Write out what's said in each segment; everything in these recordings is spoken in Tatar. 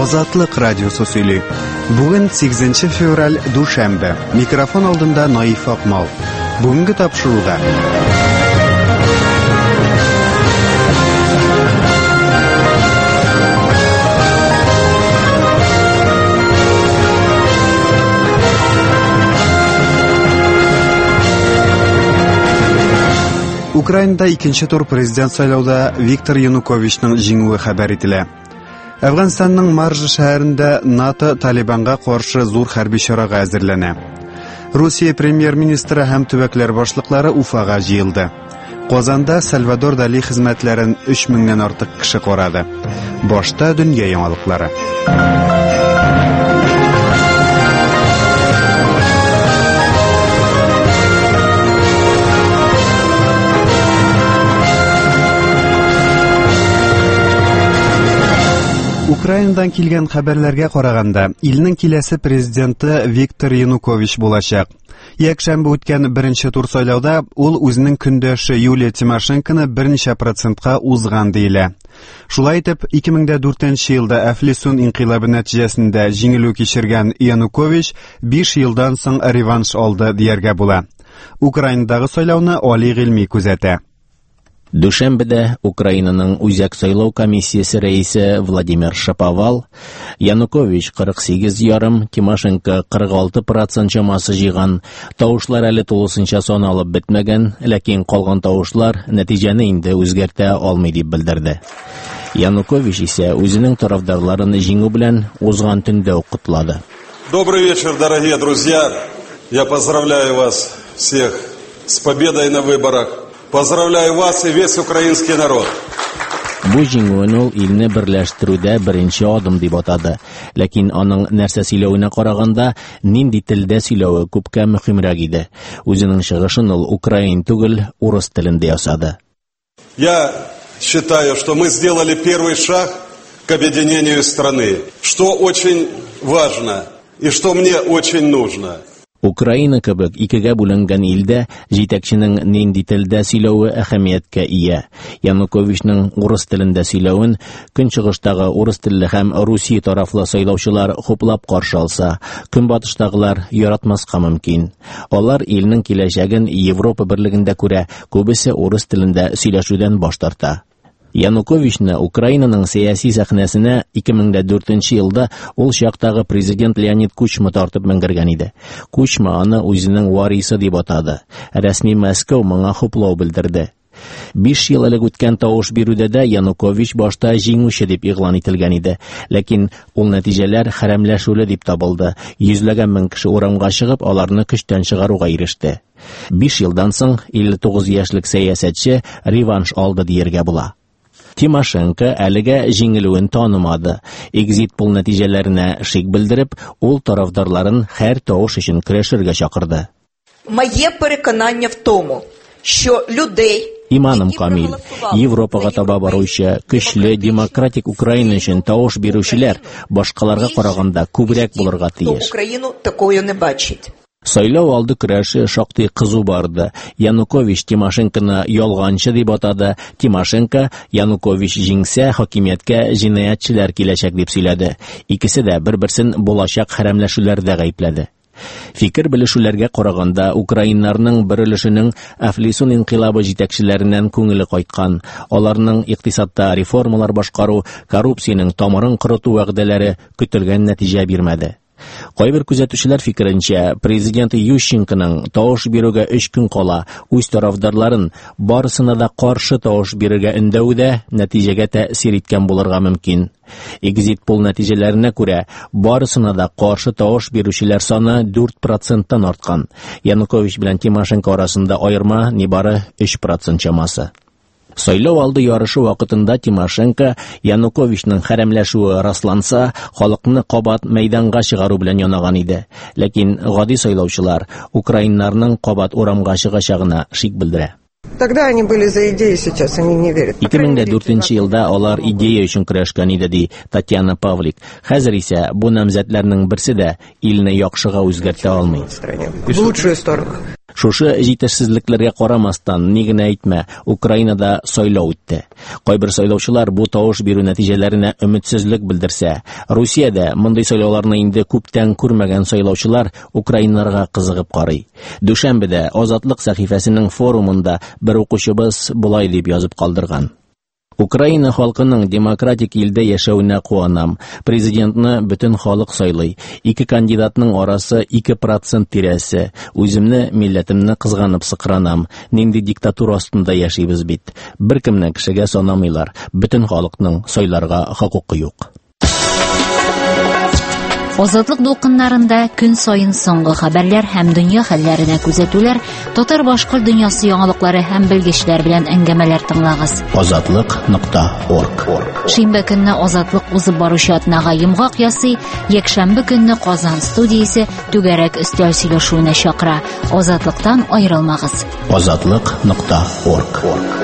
Азатлык радиосы сөйли. Бүген 8 февраль душанбе. Микрофон алдында Наиф Акмал. Бүгенге тапшыруга Украинада икенче тур президент сайлауда Виктор Януковичның җиңүе хәбәр ителә. Әфганстанның Маржа шәһәрендә НАТО Талибанга каршы зур хәрби чарага әзерләнә. Русия премьер-министры һәм төбәкләр башлыклары Уфага җыелды. Казанда Сальвадор Дали хезмәтләрен 3000-нән артык кеше карады. Башта дөнья яңалыклары. Украинадан килгән хәбәрләргә караганда, илнең киләсе президенты Виктор Янукович булачак. Якшәмбе үткән беренче тур сайлауда ул үзенең көндәше Юлия Тимошенконы берничә процентка узган диелә. Шулай итеп, 2004 елда Әфлисун инкыйлабы нәтиҗәсендә җиңелү кичергән Янукович 5 елдан соң реванш алды дияргә була. Украинадагы сайлауны Али Гыйльми күзәтә. Душанбеда Украинаның үзәк сайлау комиссиясе рәисе Владимир Шаповал, Янукович 48,5, Тимошенко 46% чамасы җыйган. Тавышлар әле тулысынча саналып бетмәгән, ләкин калган тавышлар нәтиҗәне инде үзгәртә алмый дип белдерде. Янукович исә үзенең тарафдарларын җиңү белән узган төндә үк котлады. Добрый вечер, дорогие друзья. Я поздравляю вас всех с победой на выборах. Поздравляю вас и весь украинский народ. Бу җиңүен ул илне берләштерүдә беренче адым дип атады. Ләкин аның нәрсә сөйләвенә караганда, нинди телдә сөйләве күпкә мөһимрәк иде. Үзенең чыгышын ул украин түгел, урыс телендә ясады. Я считаю, что мы сделали первый шаг к объединению страны, что очень важно и что мне очень нужно. Украина кебек икегә бүленгән илдә җитәкченең нинди телдә сөйләве әһәмияткә ия. Януковичның урыс телендә сөйләвен көнчыгыштагы урыс телле һәм Русия тарафлы сайлаучылар хуплап каршы алса, көнбатыштагылар яратмаска мөмкин. Алар илнең киләчәген Европа берлегендә күрә, күбесе урыс телендә сөйләшүдән баш тарта. Януковичны Украинаның сәяси сәхнәсенә 2004 елда ул чактагы президент Леонид Кучма тартып менгергән иде. Кучма аны үзенең варисы дип атады. Рәсми Мәскәү моңа хуплау белдерде. 5 ел элек үткән тавыш бирүдә дә Янукович башта җиңүче дип игълан ителгән иде. Ләкин ул нәтиҗәләр хәрәмләшүле дип табылды. Йөзләгән мең кеше урамга чыгып, аларны көчтән чыгаруга иреште. 5 елдан соң 59 яшьлек сәясәтче реванш алды диергә була. Тимошенко әлегә җиңелүен танымады. Экзит пул нәтиҗәләренә шик белдереп, ул тарафдарларын һәр тавыш өчен көрәшергә чакырды. Моє переконання в тому, що людей Иманым Камил, Европага таба баручы, көчле демократик Украина өчен тавыш бирүчеләр башкаларга караганда күбрәк булырга тиеш. Украину такое не бачить. Сайлау алды көрәше шактый кызу барды. Янукович Тимошенконы ялганчы дип атады. Тимошенко Янукович җиңсә хакимияткә җинаятчылар киләчәк дип сөйләде. Икесе дә бер-берсен булачак хәрәмләшүләрдә гаепләде. Фикер белешүләргә караганда, украиннарның бер өлешенең Әфлисун инкыйлабы җитәкчеләреннән күңеле кайткан. Аларның икътисадта реформалар башкару, коррупциянең тамырын корыту вәгъдәләре көтелгән нәтиҗә бирмәде. Кайбер күзәтүчеләр фикеренчә, президент Ющенконың тавыш бирүгә 3 көн кала, үз тарафдарларын барысына да каршы тавыш бирергә өндәүдә нәтиҗәгә тәэсир иткән булырга мөмкин. Экзит пул нәтиҗәләренә күрә, барысына да каршы тавыш бирүчеләр саны 4%-тан арткан. Янукович белән Тимошенко арасында аерма нибары 3% чамасы. Сайлау алды ярышы вакытында Тимошенко Януковичның хәрәмләшүе расланса, халыкны кабат мәйданга чыгару белән янаган иде. Ләкин гади сайлаучылар украиннарның кабат урамга чыгачагына шик белдерә. Тогда они были за идеи, сейчас они не верят. 2004 елда алар идея өчен көрәшкән иде, ди Татьяна Павлик. Хәзер исә бу намзәтләрнең берсе дә илне яхшыга үзгәртә алмый. В лучшую сторону. Шушы җитешсезлекләргә карамастан, ни генә әйтмә, Украинада сайлау үтте. Кайбер сайлаучылар бу тавыш бирү нәтиҗәләренә өметсезлек белдерсә, Русиядә мондый сайлауларны инде күптән күрмәгән сайлаучылар украиннарга кызыгып карый. Дүшәмбедә Азатлык сәхифәсенең форумында бер укучыбыз булай дип язып калдырган. Украина халкының демократик илдә яшәүенә куанам. Президентны бөтен халык сайлый. Ике кандидатның арасы 2% тирәсе. Үземне, милләтемне кызганып сыкранам. Нинди диктатура астында яшибез бит. Беркемне кешегә санамыйлар. Бөтен халыкның сайларга хокукы юк. Азатлык дулкыннарында көн сайын соңгы хәбәрләр һәм дөнья хәлләренә күзәтүләр, татар башкорт дөньясы яңалыклары һәм белгечләр белән әңгәмәләр тыңлагыз. Азатлык.орг. Шимбә көнне Азатлык узып баручы атнага йомгак ясый, якшәмбе көнне Казан студиясе түгәрәк өстәл сөйләшүенә чакыра. Азатлыктан аерылмагыз. Азатлык.орг.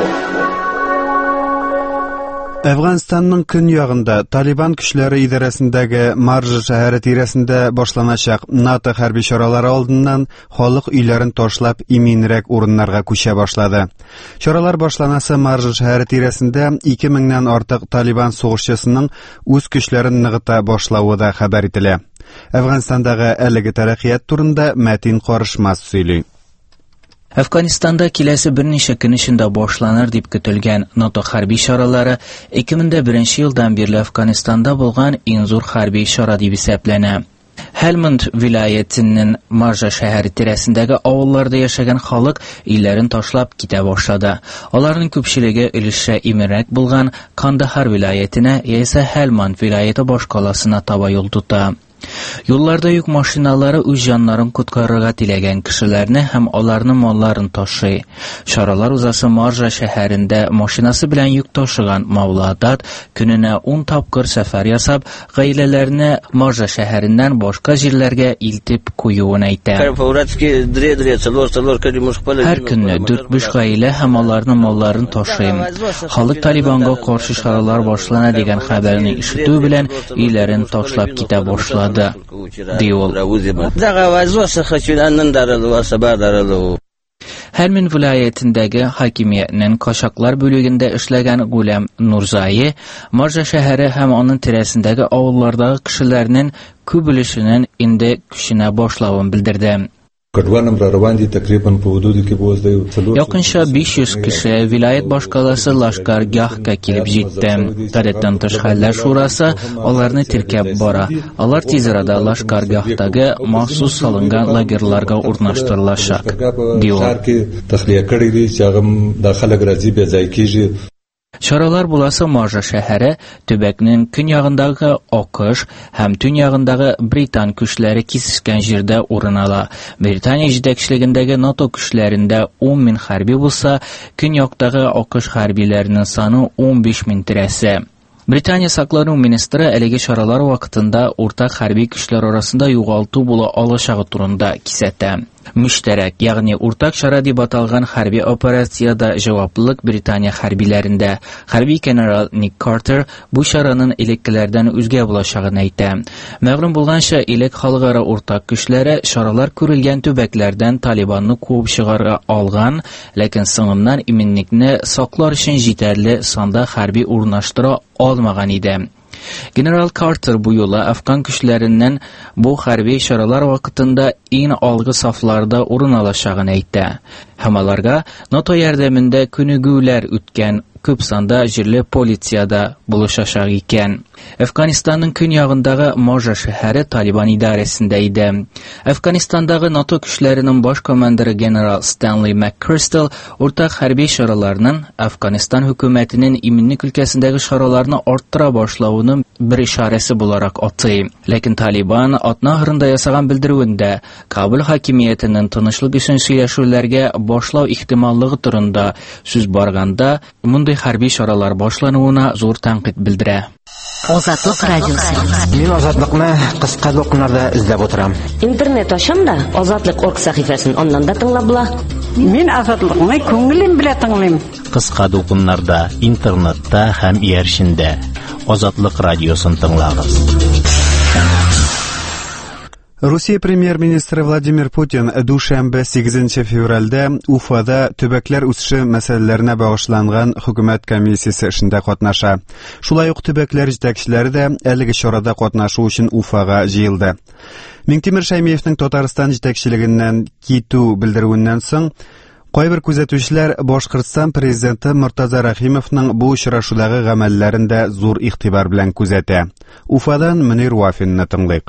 Әфганстанның көньягында Талибан көчләре идарәсендәге Маржа шәһәре тирәсендә башланачак НАТО хәрби чаралары алдыннан халык өйләрен ташлап иминрәк урыннарга күчә башлады. Чаралар башланасы Маржа шәһәре тирәсендә 2000-нән артык Талибан сугышчысының үз көчләрен ныгыта башлавы да хәбәр ителә. Әфганстандагы әлеге тәрәккыят турында Мәтин Карышмас сөйли. Әфганистанда киләсе берничә көн эчендә башланыр дип көтелгән НАТО хәрби чаралары 2001 елдан бирле Әфганистанда булган иң зур хәрби чара дип исәпләнә. Helmand vilayetinin Marja şəhəri tirəsindəki avullarda yaşayan xalq illərin taşlab kitə başladı. Onların köpçülüğü ilişə imirək bulğan Kandahar vilayetinə, isə Helmand vilayeti başqalasına taba yol tutdu. Yollarda yük maşinaları öz canlarını qutqarığa tiləyən kişilərini həm onlarını mallarını taşıyır. Şaralar uzası Marja şəhərində maşinası bilən yük taşıyan Mavladat gününə 10 tapqır səfər yasab, qaylələrini Marja şəhərindən başqa yerlərə iltib qoyuğunu aytdı. Hər günü 4-5 qaylə həm onlarını mallarını taşıyır. Xalq Talibanğa qarşı şaralar başlana degan xəbərini işitdiyi bilən illərin taşlab kitə başladı. Helmand vilayetindəki hakimiyyətinin Qaşaqlar bölüyündə işləyən Quləm Nurzayi, Marja şəhəri həm onun tirəsindəki avullardakı kişilərinin kübülüşünün indi küçünə başlavını bildirdi. Yakınca 500 kişi vilayet başkalası Laşkargah'a kilib ciddi. Qadetten Tış Xəllər Şurası onlarını tirkəb bara. Onlar tez arada Laşkargah'daki mahsus salıngan lagerlarga urnaşdırılacaq, diyor. Şaralar bulası Marja şəhəri töbəknin künağındağı Akış, həm tünyağındağı Britan küçləri kesişkən yerdə urun ala. Britaniya jedəkçiligindəki NATO küçlərində 10.000 hərbi bulsa, künyaqdağı Akış hərbilərinin sanı 15.000 tirəsi. Britaniya Saqlanma Ministri əlegi şaralar vaxtında ortaq hərbi güclər arasında yoğaltı bula alışağı turunda kisətə. Müştərək, yəni ortaq şara deb atalğan hərbi operasiyada cavablılıq Britaniya hərbilərində. Hərbi general Nick Carter bu şaranın eleklərdən üzgə bulaşağını aytdı. Məğlum bulğanca elek xalqara ortaq güclərə şaralar körülgən töbəklərdən Talibanını qovub çıxarğa alğan, lakin sınımdan eminlikni saqlar üçün yetərli sanda hərbi urnaşdıra almağan idi. General Carter bu yola Afgan güçlərindən bu hərbi şaralar vaxtında eyni algı saflarda urun alacağını aytdı. Həmalarga NATO yardımında könügülər ütkən köp sanda jirli polisiyada buluşacaq ikən. Əfqanistanın künyağındağı Marja şəhəri Taliban idarəsində idi. Əfqanistandağı NATO güçlərinin baş komandiri General Stanley McChrystal ortaq hərbi şaralarının Əfqanistan hökumətinin iminlik ülkəsindəki şaralarını arttıra başlavının bir işarəsi bularaq atı. Lakin Taliban atnağırında yasağan bildiründə Kabul hakimiyyətinin tanışlıq üçün söyləşülərə başlav ihtimallığı turunda söz barğanda bunday hərbi şaralar başlanıuna zor tənqid bildirə. Азатлык радиосы. Мин Азатлыкны кыска докумнарда эзләп утырам. Интернет ашам да Азатлык.орг сәхифәсен аннан да тыңлап була. Мин азатлыкны күңелем белән тыңлыйм. Кыска дулкыннарда, интернетта һәм ияршендә Азатлык радиосын тыңлагыз. Русия премьер-министры Владимир Путин дүшәмбе 8 февральдә Уфада төбәкләр үсеше мәсьәләләренә багышланган хөкүмәт комиссиясе эшендә катнаша. Шулай ук төбәкләр җитәкчеләре дә әлеге чарада катнашу өчен Уфага җыелды. Минтимер Шәймиевнең Татарстан җитәкчелегеннән китү белдерүеннән соң кайбер күзәтүчеләр Башкортстан президенты Муртаза Рахимовның бу очрашудагы гамәлләрен дә зур игътибар белән күзәтә. Уфадан Мөнир Вафинны тыңлыйк.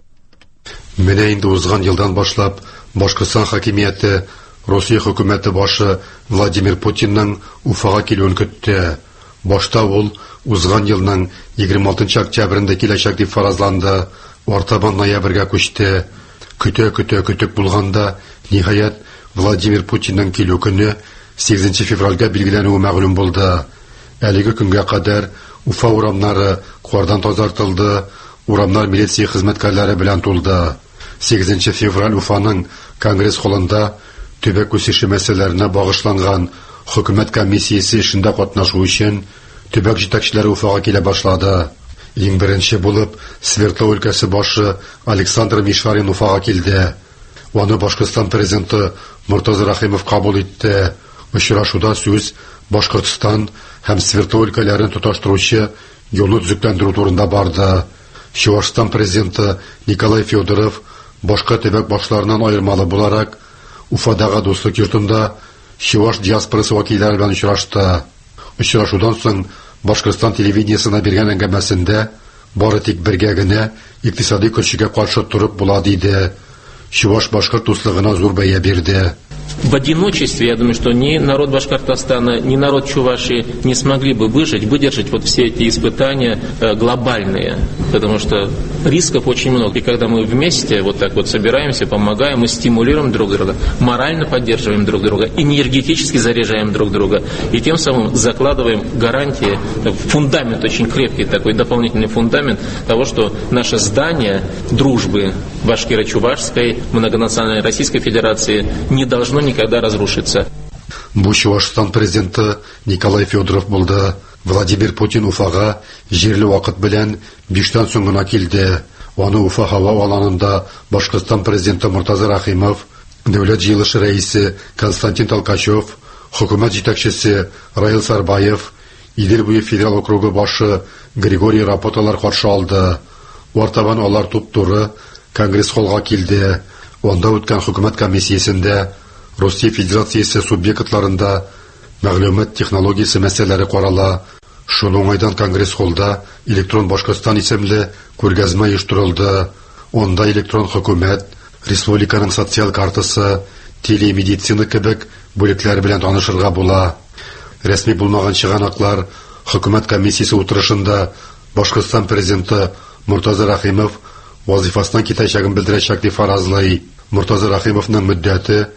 Менә инде узган елдан башлап Башкортстан хакимияте Россия хөкүмәте башы Владимир Путинның Уфага килүен көтте. Башта ул узган елның 26 октябрендә киләчәк дип фаразланды. Артабан ноябрьгә күчте. Көтә булганда ниһаять Владимир Путинның килү көне 8 февральгә билгеләнүе мәгълүм булды. Әлеге көнгә кадәр Уфа урамнары кардан тазартылды. Урамнар милиция хезмәткәрләре белән тулды. 8 февраль Уфаның Конгресс холлында төбәк үсеше мәсьәләләренә багышланган хөкүмәт комиссиясе эшендә катнашу өчен төбәк җитәкчеләре Уфага килә башлады. Иң беренче булып Свердлов өлкәсе башы Александр Мишварин Уфага килде. Аны Башкортстан президенты Муртаза Рахимов кабул итте. Очрашуда сүз Башкортстан һәм Свердлов өлкәләрен тоташтыручы юлны төзекләндерү турында барды. Чувашстан президенты Николай Федоров башка төбәк башларынан аермалы буларак Уфадагы дуслык йортында Чуваш диаспорасы вәкилләре белән очрашты. Очрашудан соң Башкортстан телевидениесына биргән әңгәмәсендә бары тик бергә генә икътисади көчкә каршы турып була диде. Чуваш башкорт дуслыгына зур бәя бирде. В одиночестве, я думаю, что ни народ Башкортостана, ни народ Чувашии не смогли бы выдержать вот все эти испытания глобальные, потому что рисков очень много. И когда мы вместе вот так вот собираемся, помогаем, мы стимулируем друг друга, морально поддерживаем друг друга, энергетически заряжаем друг друга, и тем самым закладываем гарантии, фундамент очень крепкий такой, дополнительный фундамент того, что наше здание дружбы Башкиро-Чувашской, многонациональной Российской Федерации не должно никогда разрушиться. Бу Чувашстан президенты Николай Федоров булды. Владимир Путин Уфага җирле вакыт белән 5тән соң гына килде. Аны Уфа һава аланында Башкортстан президенты Муртаза Рахимов, дәүләт җыелышы рәисе Константин Толкачев, хөкүмәт җитәкчесе Раил Сарбаев, Идел буе федерал округы башы Григорий Рапоталар каршы алды. Артабан алар туп-туры Конгресс холлга килде. Анда үткән хөкүмәт комиссиясендә Россия Федерациясе субъектларында мәгълүмат технологиясе мәсьәләләре карала. Шуның уңайдан Конгресс холлда электрон Башкортстан исемле күргәзмә оештырылды. Анда электрон хөкүмәт, республиканың социаль картасы, телемедицина кебек бүлекләр белән танышырга була. Рәсми булмаган чыганаклар хөкүмәт комиссиясе утырышында Башкортстан президенты Муртаза Рахимов вазифасыннан китәчәген белдерәчәк дип фаразлый. Муртаза Рахимовның мөддәте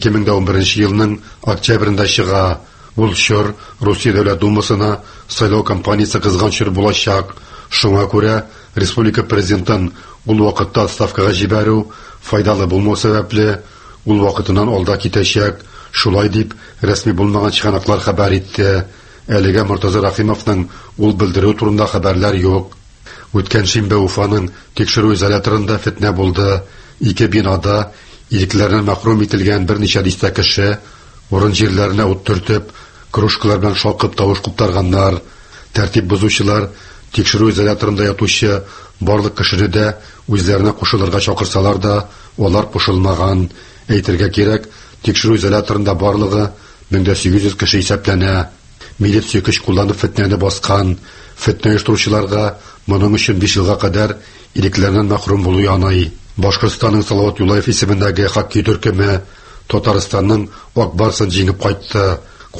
2011 елның октябрендә чыга. Ул чор Россия Дәүләт Думасына сайлау кампаниясе кызган чор булачак. Шуңа күрә республика президентын ул вакытта отставкага җибәрү файдалы булмау сәбәпле ул вакытыннан алда китәчәк. Шулай дип рәсми булмаган чыганаклар хәбәр итте. Әлегә Муртаза Рахимовның ул белдерү турында хәбәрләр юк. Үткән шимбә Уфаның тикшерү изоляторында фитнә булды. 2 бинада ирекләреннән мәхрүм ителгән берничә дистә кеше урын җирләренә ут төртеп, кружкалар белән шалкып тавыш куптарганнар. Тәртип бозучылар тикшерү изоляторында ятучы барлык кешене дә үзләренә кушылырга чакырсалар да, алар кушылмаган. Әйтергә кирәк, тикшерү изоляторында барлыгы 1800 кеше исәпләнә. Милиция көч кулланып фитнәне баскан. Фитнә оештыручыларга моның өчен 5 елга кадәр ирекләреннән мәхрүм булу яный. Башкортстанның Салават Юлаев исемендәге хоккей төркеме Татарстанның Акбарсын җиңеп кайтты.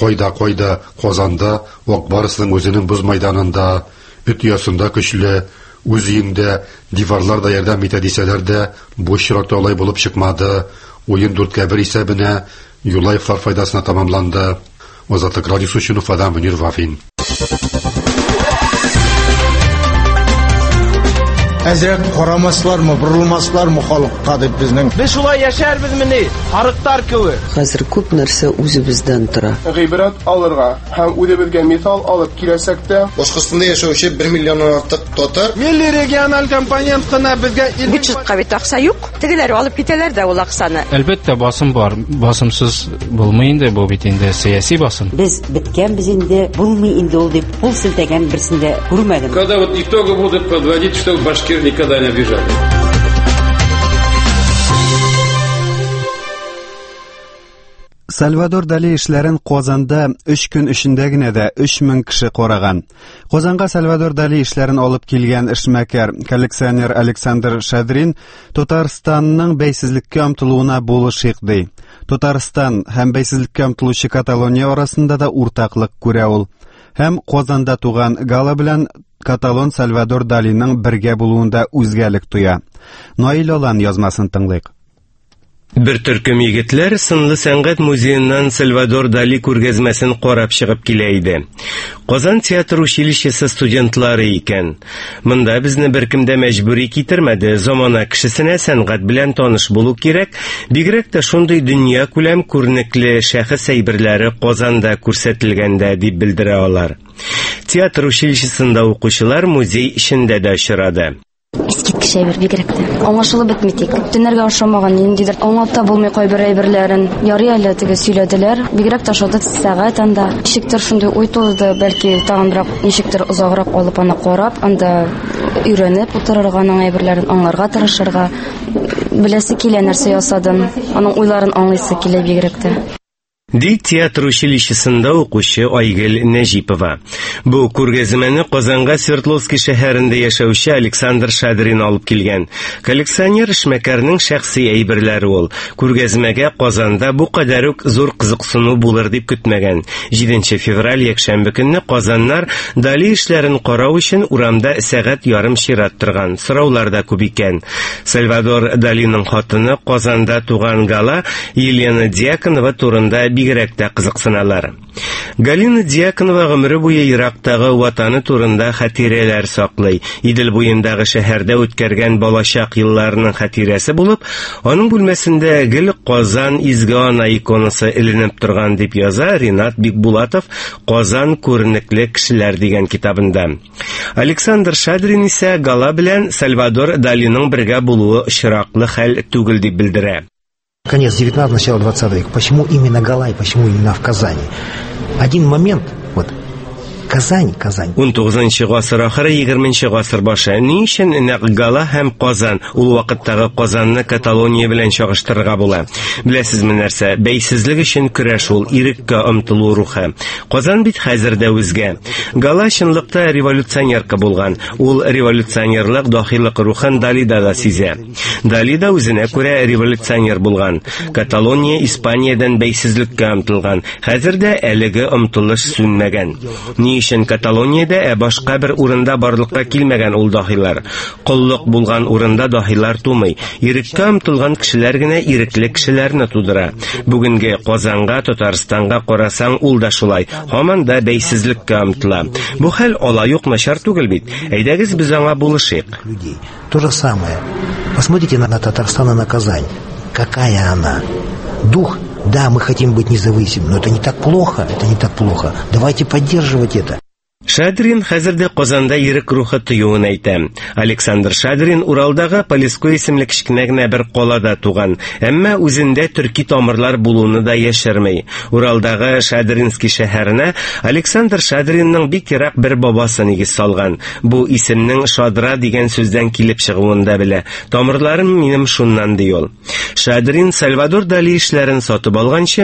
Кайда Казанда Акбарсының үзенең буз мәйданында, үт ясында көчле, үз өеңдә диварлар да ярдәм итә дисәләр дә, бу чиратта алай булып чыкмады. Уен 4-1 исәбенә Юлаевлар файдасына тамамланды. Азатлык радиосы өчен Уфадан Мөнир Вафин. Әзрәк карамаслармы, борылмаслармы халыкка дип безнең. Без шулай яшәрбезмени? Арыктар кебек. Хәзер күп нәрсә үзебездән тора. Гыйбрат алырга һәм үзебезгә мисал алып киләсәк тә, Башкортстанда яшәүче 1 миллионнан артык татар. Милли региональ компонент кына безгә Бюджетка бит акча юк. Тегеләр алып китәләр дә ул акчаны. Әлбәттә басым бар. Басымсыз булмый инде бу бит инде сиясәт басым. Без биткәнбез инде, булмый инде ул дип кул селтәгән берсендә күрмәдем. Когда вот итоги будут подводить, что башкир никогда не обижали. Сальвадор Дали эшләрен Казанда 3 көн эчендә генә дә 3000 кеше караган. Казанга Сальвадор Дали эшләрен алып килгән эшмәкәр, коллекционер Александр Шадрин Татарстанның бәйсезлеккә омтылуына булышык ди. Татарстан һәм бәйсезлеккә омтылучы Каталония арасында да уртаклык күрә ул. Һәм Казанда туган Гала белән Каталон Сальвадор Далиның бергә булуында үзгәлек туя. Наил Алан язмасын тыңлыйк. Бер төркем егетләр сынлы сәнгать музееннан Сальвадор Дали күргәзмәсен карап чыгып килә иде. Казан театр училищесы студентлары икән. Монда безне беркем дә мәҗбүри китермәде. Замана кешесенә сәнгать белән таныш булу кирәк. Бигрәк тә шундый дөнья күләм күренекле шәхес әйберләре Казанда күрсәтелгәндә дип белдерә алар. Театр училищесында укучылар музей эчендә дә очрады. Искиткеч әйбер бигрәк тә. Аңлашылып бетмитик. Төннәргә ашамаган ниндидер аңлата булмый кайбер әйберләрен ярый әле теге сөйләделәр. Бигрәк тә шуды сәгать анда. Ничектер шундый уй тулды, бәлки тагынрак ничектер озаграк алып аны карап, анда өйрәнеп утырырга, аның әйберләрен аңларга тырышырга. Беләсе килә нәрсә ясадым. Аның уйларын аңлыйсы килә бигрәк тә. Ди театр училищесында укучы Айгөл Нәҗипова. Бу күргәзмәне Казанга Свердловский шәһәрендә яшәүче Александр Шадрин алып килгән. Коллекционер эшмәкәрнең шәхси әйберләре ул. Күргәзмәгә Казанда бу кадәр үк зур кызыксыну булыр дип көтмәгән. 7 февраль якшәмбе көнне Казаннар Дали эшләрен карау өчен урамда сәгать ярым чират торган. Сораулар да күп икән. Сальвадор Далиның хатыны Казанда туган Гала Елена Дьяконова турында бигрәк тә кызыксыналар. Галина Дьяконова гомере буе Ирактагы ватаны турында хатирәләр саклый. Идел буендагы шәһәрдә үткәргән балачак елларының хатирәсе булып, аның бүлмәсендә гел Казан изге ана иконасы эленеп торган дип яза Ринат Бикбулатов Казан күренекле кешеләр дигән китабында. Александр Шадрин исә Гала белән Сальвадор Далиның бергә булуы очраклы хәл түгел дип белдерә. Конец 19-го, начало 20 века. Почему именно Гала и почему именно в Казани? Один момент, вот, Казань. 19-нчы гасыр ахыры 20-нчы гасыр башы. Ни өчен нәкъ Гала һәм Казан? Ул вакыттагы Казанны Каталония белән чагыштырырга була. Беләсезме нәрсә? Бәйсезлек өчен көрәш ул, иреккә омтылу рухы. Казан бит хәзердә үзгә. Гала чынлыкта революционерка булган. Ул революционерлык, дахилык рухын Далида да сизә. Далида үзенә күрә революционер булган. Каталония Испаниядән бәйсезлеккә омтылган. Хәзердә әлеге омтылыш сүнмәгән. Ни өчен Каталониядә, башка бер урында барлыкка килмәгән ул дахилар. Коллык булган урында дахилар тумый. Иреккә омтылган кешеләр генә ирекле кешеләрне тудыра. Бүгенге Казанга, Татарстанга карасаң, ул да шулай. Һаман да бәйсезлеккә омтыла. Бу хәл алай ук начар түгел бит. Әйдәгез без аңа булышыйк. То же самое. Посмотрите на Татарстан и на Казань. Какая она? Дух. Да, мы хотим быть независимыми, но это не так плохо, Давайте поддерживать это. Шадрин хәзердә Казанда ирек рухы тыюын әйтә. Александр Шадрин Уралдагы Полесской исемле кичкенә генә бер калада туган, әмма үзендә төрки тамырлар булуны да яшермәй. Уралдагы Шадринский шәһәренә Александр Шадринның бик ерак бер бабасы нигез салган. Бу исемнең Шадра дигән сүздән килеп чыгуын да белә. Тамырларым минем шуннан ди ул. Шадрин Сальвадор Дали эшләрен сатып алганчы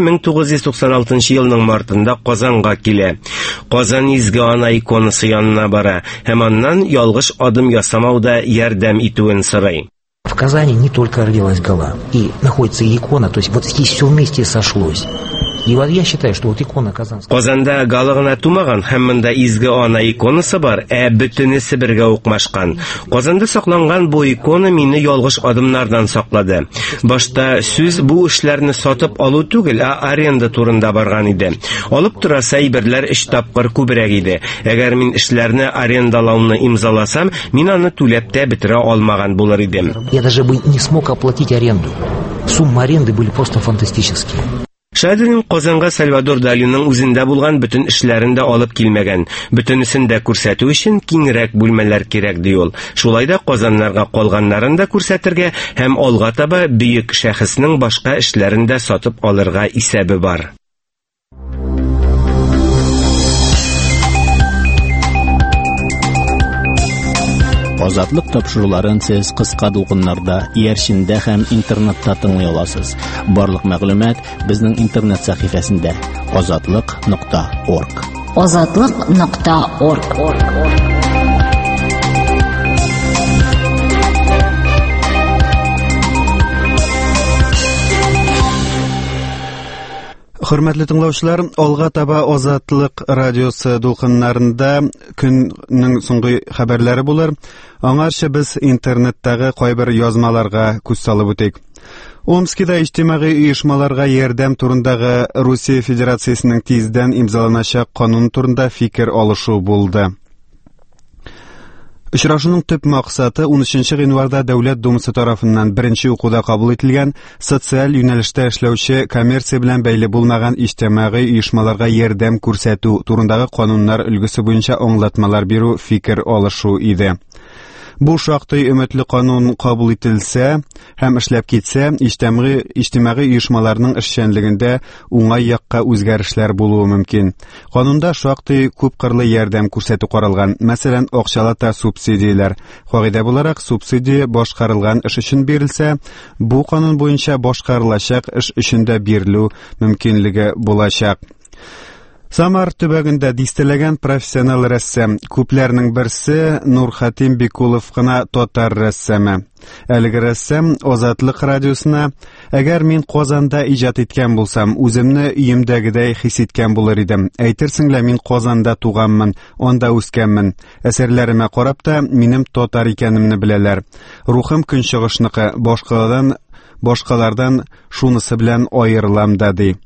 1996 елның мартында Казанга килә. Казан изге ана иконасы янына бара, һәм аннан ялгыш адым ясамауда ярдәм итүен сорый. В Казани не только родилась Гала, и находится икона, то есть вот здесь все вместе сошлось. И вот я считаю, что вот икона Казанская. Казанда галыгына тумаган һәм монда изге ана иконасы бар, бөтенесе бергә укмашкан. Казанда сакланган бу икона мине ялгыш адымнардан саклады. Башта сүз бу эшләрне сатып алу түгел, аренда турында барган иде. Алып торасы әйберләр 3 тапкыр күбрәк иде. Әгәр мин эшләрне арендалауны имзаласам, мин аны түләп тә бетерә алмаган булыр идем. Я даже бы не смог оплатить аренду. Суммы аренды были просто фантастические. Шадрин Казанга Сальвадор Далиның үзендә булган бөтен эшләрен дә алып килмәгән. Бөтенесен дә күрсәтү өчен киңрәк бүлмәләр кирәк ди ул. Шулай да Казаннарга калганнарын да күрсәтергә һәм алга таба бөек шәхеснең башка эшләрен дә сатып алырга исәбе бар. Азатлык тапшыруларын сез кыска дулкыннарда, иярчиндә һәм интернетта тыңлый аласыз. Барлык мәгълүмат безнең интернет сәхифәсендә azatliq.org. azatliq.org. Хөрмәтле тыңлаучылар, алга таба Азатлык радиосы дулкыннарында көннең соңгы хәбәрләре булыр. Аңарча без интернеттагы кайбер язмаларга күз салып үтик. Омскида иҗтимагый оешмаларга ярдәм турындагы Русия Федерациясенең тиздән имзаланачак канун турында фикер алышу булды. Очрашуның төп максаты 13 гыйнварда Дәүләт Думасы тарафыннан беренче укуда кабул ителгән социаль юнәлештә эшләүче коммерция белән бәйле булмаган иҗтимагый оешмаларга ярдәм күрсәтү турындагы кануннар өлгесе буенча аңлатмалар бирү, фикер алышу иде. Бу шактый өметле канун кабул ителсә һәм эшләп китсә, иҗтимагый оешмаларның эшчәнлегендә уңай якка үзгәрешләр булуы мөмкин. Канунда шактый күп кырлы ярдәм күрсәтү каралган. Мәсәлән, акчалата субсидияләр. Кагыйдә буларак, субсидия башкарылган эш өчен бирелсә, бу канун буенча башкарылачак эш өчен дә бирелү мөмкинлеге булачак. Самар төбәгендә дистәләгән профессионал рәссам, күпләрнең берсе Нурхатим Бикулов кына татар рәссаме. Әлеге рәссам Азатлык радиосына: "Әгәр мин Казанда иҗат иткән булсам, үземне өемдәгедәй хис иткән булыр идем. Әйтерсең лә мин Казанда туганмын, анда үскәнмен. Әсәрләремә карап та минем татар икәнемне беләләр. Рухым көнчыгышныкы, башкалардан шунысы белән аерылам да", ди.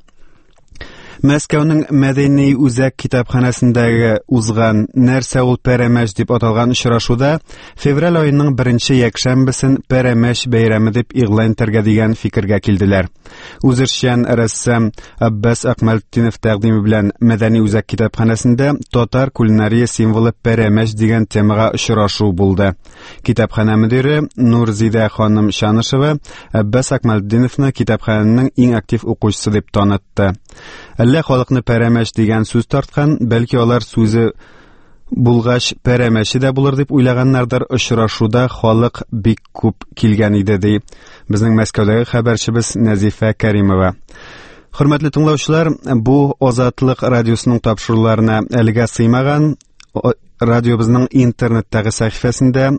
Мәскәүнең Мәдәни үзәк китапханәсендәге узган "Нәрсә ул пәрәмәч" дип аталган очрашуда февраль аеның 1 якшәмбесен пәрәмәч бәйрәме дип игълан итәргә дигән фикергә килделәр. Үзешчән рәссам Аббас Акмалетдинов тәкъдиме белән Мәдәни үзәк китапханәсендә татар кулинария символы пәрәмәч дигән темага очрашу булды. Китапханә мөдире Нурзидә ханым Шанышева Аббас Акмалетдиновны китапханәнең иң актив укучысы дип танытты. Әллә халыкны пәрәмәч дигән сүз тарткан, бәлки алар сүзе булгач пәрәмәче дә булыр дип уйлаганнардыр. Очрашуда халык бик күп килгән иде, ди безнең Мәскәүдәге хәбәрчебез Назифа Кәримова. Хөрмәтле тыңлаучылар, бу Азатлык радиосының тапшыруларына әлегә сыймаган радиобызның интернеттагы сәхифәсендә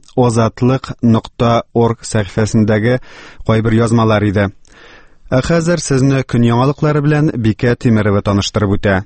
azatliq.org сәхифәсендәге кайбер язмалар иде. Хәзер сезне көн яңалыклары белән Бикә Тимерова таныштырып үтә.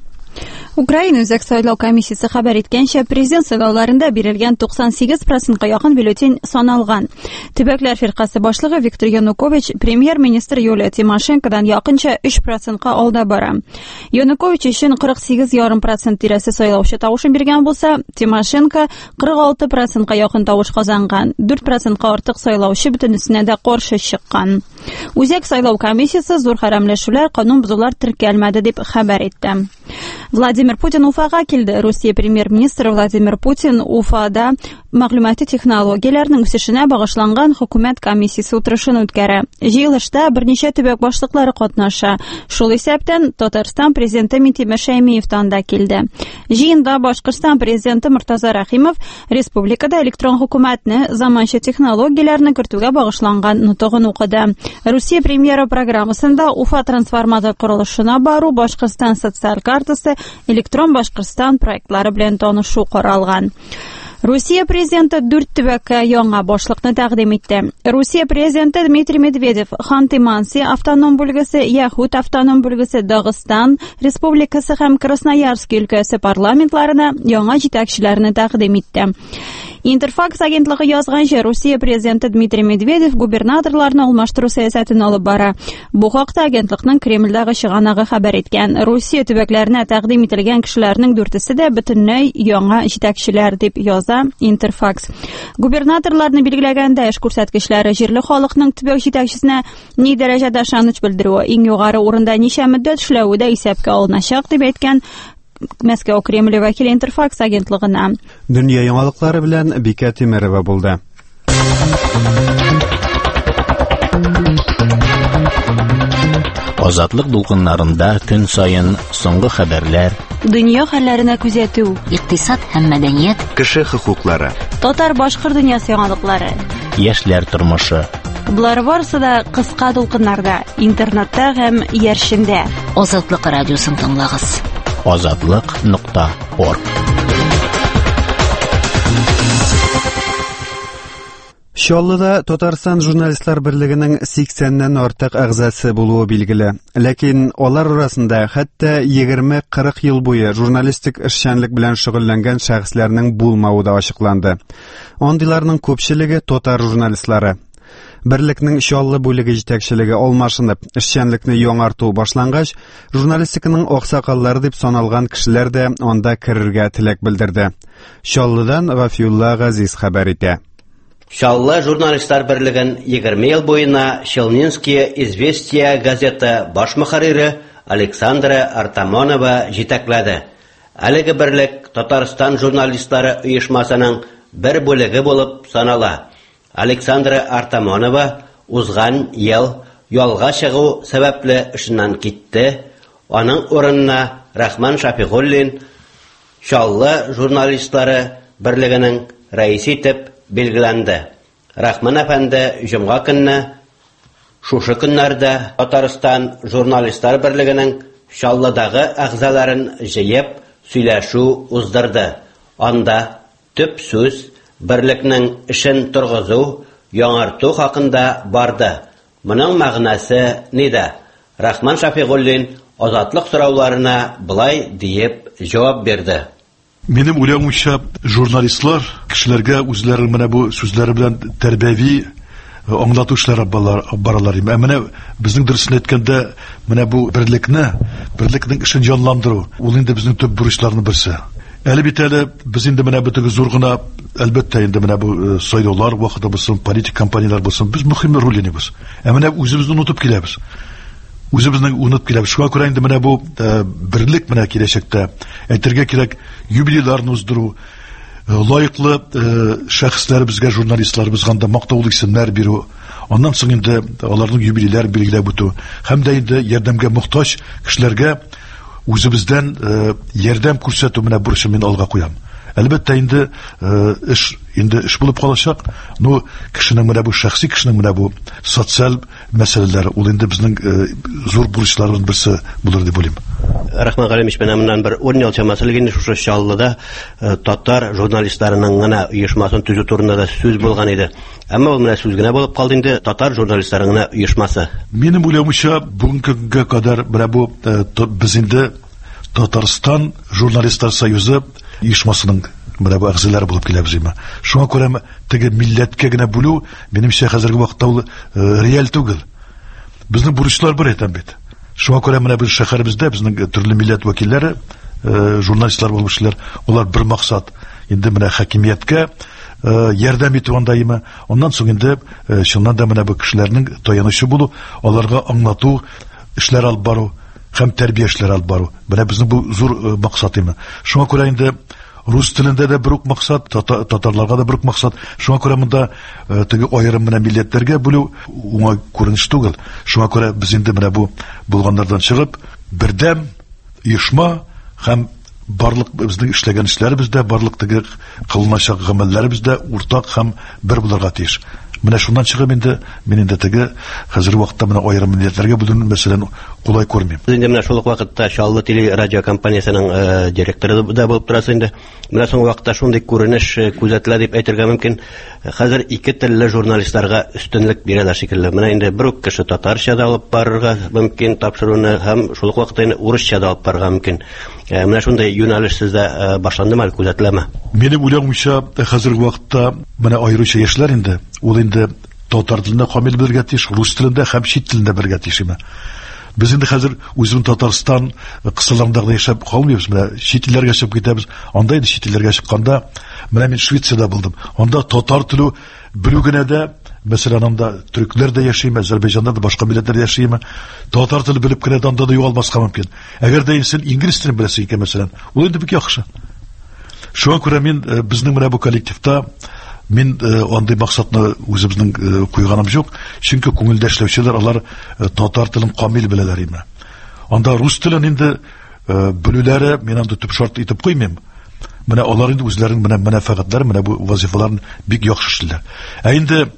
Украина үзәк сайлау комиссиясе хәбәр иткәнчә, президент сайлауларында бирелгән 98%-ка якын бюллетень саналган. Төбәкләр фиркасы башлыгы Виктор Янукович премьер-министр Юлия Тимошенкодан якынча 3%-ка алда бара. Янукович өчен 48,5% тирәсе сайлаучы тавышын биргән булса, Тимошенко 46%-ка якын тавыш казанган. 4%-ка артык сайлаучы бөтенесенә дә каршы чыккан. Үзәк сайлау комиссиясе зур хәрәмләшүләр, канун бозулар теркәлмәде дип хәбәр итте. Владимир Путин Уфага килде. Русия премьер-министры Владимир Путин Уфада мәгълүмати технологияләрнең үсешенә багышланган хөкүмәт комиссиясе утырышын үткәрә. Җыелышта берничә төбәк башлыклары катнаша. Шул исәптән Татарстан президенты Минтимер Шәймиевтан да килде. Җыенда Башкортстан президенты Муртаза Рәхимов республикада электрон хөкүмәтне, заманча технологияләрне кертүгә багышланган нутыгын укыды. Русия премьера программасында Уфа трансформатор курылышына бару, Башкортстан социаль картасы, электрон Башкортстан проектлары белән танышу каралган. Русия президенты 4 төбәккә яңа башлыкны тәкъдим итте. Русия президенты Дмитрий Медведев Ханты-Манси автоном бүлгесе, Яхут автоном бүлгесе, Дагыстан республикасы һәм Красноярск өлкәсе парламентларына яңа җитәкчеләрне тәкъдим итте. Интерфакс агентлыгы язганча, Русия президенты Дмитрий Медведев губернаторларны алмаштыру сәясәтен алып бара. Бу хакта агентлыкның Кремльдәге чыганагы хәбәр иткән. Русия төбәкләренә тәкъдим ителгән кешеләрнең 4-се дә бөтенләй яңа җитәкчеләр дип яза Интерфакс. Губернаторларны билгеләгәндә эш күрсәткечләре җирле халыкның төбәк җитәкчесенә ни дәрәҗәдә ышаныч белдерүе, иң югары урында ничә мөддәт эшләве дә исәпкә алыначак дип әйткән Мәскәү Кремль вәкиле Интерфакс агентлыгына. Дөнья яңалыклары белән Бикә Тимерова булды. Азатлык дулкыннарында көн сайын соңгы хәбәрләр, Дөнья хәлләренә күзәтү, икътисад һәм мәдәният, кеше хокуклары, татар-башкорт дөньясы яңалыклары, яшьләр тормышы. Булар барысы да кыска дулкыннарда, интернетта һәм яршендә. Азатлык радиосын тыңлагыз. Azatlyk.org. Чаллыда Татарстан журналистлар берлегенең 80-нән артык әгъзасы булуы билгеле. Ләкин алар арасында хәтта 20-40 ел буе журналистик эшчәнлек белән шөгыльләнгән шәхесләрнең булмавы да ачыкланды. Андыйларның күпчелеге татар журналистлары. Берлекнең Чаллы бүлеге җитәкчелеге алмашынып, эшчәнлекне яңарту башлангач, журналистиканың аксакаллары дип саналган кешеләр дә анда керергә теләк белдерде. Чаллыдан Гафиулла Газиз хәбәр итә. Чаллы журналистлар берлеген 20 ел буена Челнинские известия газета баш мөхәррире Александра Артамонова җитәкләде. Әлеге берлек Татарстан журналистлары оешмасының бер бүлеге булып санала. Александра Артамонова узган ел ялга чыгу сәбәпле эшеннән китте. Аның урынына Рахман Шафигуллин Чаллы журналистлары берлегенең рәисе итеп билгеләнде. Рахман әфәнде җомга көнне шушы көннәрдә Татарстан журналистлар берлегенең Чаллыдагы әгъзаларын җыеп сөйләшү уздырды. Анда төп сүз берлекнең эшен торгызу, яңарту хакында барды. Моның мәгънәсе нидә? Рахман Шафигуллин азатлык сорауларына былай диеп җавап бирде. Минем уйлавымча, журналистлар кешеләргә үзләренең менә бу сүзләре белән тәрбияви аңлату эшләре баралар. Менә безнең дөресен әйткәндә, менә бу берлекнең эшен җанландыру, ул инде безнең төп бурычларның берсе. Әле бит әле без инде менә битеге зур гына, әлбәттә инде менә бу сайлаулар вакыты булсын, политик кампаниялар булсын, без мөһим роль уйныйбыз. Менә үзебезне унутып киләбез. Үзебезнең унутып киләбез. Шуңа күрә инде менә бу берлек менә киләчәктә әйтергә кирәк, юбилейларны уздыру, лаеклы шәхесләр безгә журналистларыбызга да мактаулы исемнәр бирү, аннан соң инде аларның юбилейлар билгеләп үтү, һәм дә инде ярдәмгә мохтаҗ кешеләргә үзебездән ярдәм күрсәтү менә бурычын мин алга куям. Әлбәттә инде эш булып калачак. Ну, кешенең менә бу шәхси кешенең менә бу социаль мәсьәләләр, ул инде безнең зур бурычларыбыз берсе булыр дип уйлыйм. Рахман Галимович менән бер 10 ел чамасы инде шушы Чаллыда татар журналистларының гына оешмасын төзү турында да сүз булган иде. Әмма ул менә сүз генә булып калды инде, татар журналистларының гына оешмасы. Минем уйлавымча, бүгенгә кадәр менә бу без инде Татарстан журналистлар союзы оешмасының менә бу әгъзалары булып киләбез име. Шуңа күрә теге милләткә генә бүлү, минемчә хәзерге вакытта ул реаль түгел. Безнең бурычлар бер әйтәм бит. Шуңа күрә менә без шәһәребездә безнең төрле милләт вәкилләре, журналистлар булып эшләр, алар бер максат, инде менә хакимияткә ярдәм итү андаймы. Оннан соң инде чыннан да менә бу кешеләрнең таянычы булу, аларга аңлату эшләр алып бару һәм тәрбия эшләре алып бару. Менә безнең бу зур максат име. Шуңа күрә инде рус телендә дә бер үк максат, татарларга да бер үк максат. Шуңа күрә монда теге аерым менә милләтләргә бүлү уңай күренеш түгел. Шуңа күрә без инде менә бу булганнардан чыгып, бердәм оешма һәм барлык безнең эшләгән эшләребездә, барлык теге кылыначак гамәлләребездә уртак һәм бер булырга тиеш. Менә шуннан чыгып мен инде теге хәзер вакытта менә аерым милләтләргә бүленү мәсәлән кулай күрмим. Инде менә шул ук вакытта Чаллы телерадио компаниясының директоры да булып торасы инде. Менә соң вакытта шундый күренеш күзәтелә дип әйтергә мөмкин. Хәзер ике телле журналистларга өстенлек бирәләр шикелле. Менә инде бер үк кеше татарча да алып барырга мөмкин тапшыруны һәм шул ук вакытта инде урысча да алып барырга мөмкин. Менә шундай юнәлеш сездә башландымы, күзәтеләме? Минем уйлавымча хәзерге вакытта менә аеруча яшьләр инде ул инде татар телендә камил белергә тиеш, рус телендә һәм чит телендә белергә тиеш. Без инде хәзер үзебез Татарстан кысаларында яшәп калмыйбыз. Менә чит илләргә чыгып китәбез. Анда инде чит илләргә чыкканда, менә мин Швециядә булдым. Анда татар теле белү генә дә, мәсәлән, анда төрекләр дә яши, Азәрбайҗанда да башка милләтләр яши. Татар теле белеп кенә анда да югалмаска мөмкин. Әгәр дә инде инглиз телен беләсең икән, мәсәлән, ул инде бик яхшы. Шуңа күрә мин безнең менә бу коллективта мин андый максатны үзебезнең куйганым юк, чөнки күңелдә эшләүчеләр алар татар телен камил беләләр инде. Анда рус телен инде белүләре мин анда төп шарт итеп куймыйм. Менә алар инде үзләренең менә мәнфәгатьләре, менә бу вазифаларын бик яхшы эшлиләр. Инде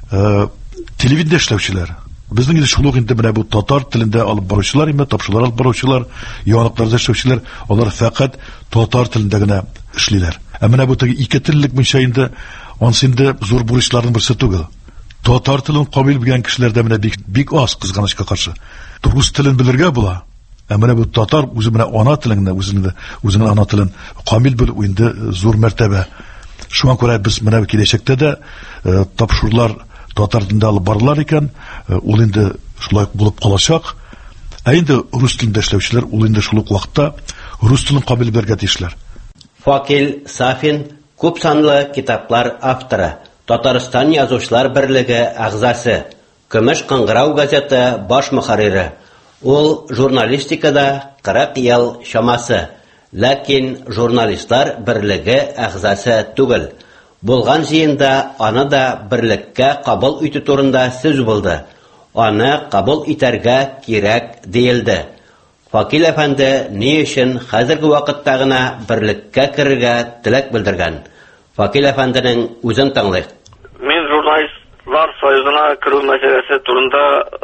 телевидение эшләүчеләр безнең инде шул ук инде менә бу татар телендә алып баручылар, тапшырулар алып баручылар, яңалыкларда эшләүчеләр, алар фақат татар телендә генә эшлиләр. Менә бу теге ике теллек мөнчә инде ансы инде зур бурычларның берсе түгел. Татар телен камил белгән кешеләрдә менә бик аз, кызганычка каршы. Рус телен белергә була. Менә бу татар үзе менә ана теленә, үзенең ана телен камил белү инде зур мәртәбә. Шуңа күрә без менә киләчәктә дә тапшырулар татар телендә алып барылар икән, ул инде шулай булып калачак. Инде рус телендә эшләүчеләр ул инде шул ук вакытта рус телен камил белергә тиешләр. Факил Сафин күп санлы китаплар авторы, Татарстан язучылар берлеге әгъзасы, Көмеш кыңгырау газеты баш мөхәррире. Ул журналистикада 40 ел шамасы, ләкин журналистлар берлеге әгъзасы түгел. Булган җыенда аны да берлеккә кабул итү турында сүз булды. Аны кабул итәргә кирәк диелде. Факил әфәнде ни өчен хәзерге вакытта гына берлеккә керергә теләк белдергән? Факил әфәнденең үзен тыңлыйк. Мин журналистлар союзына керү мәсьәләсе турында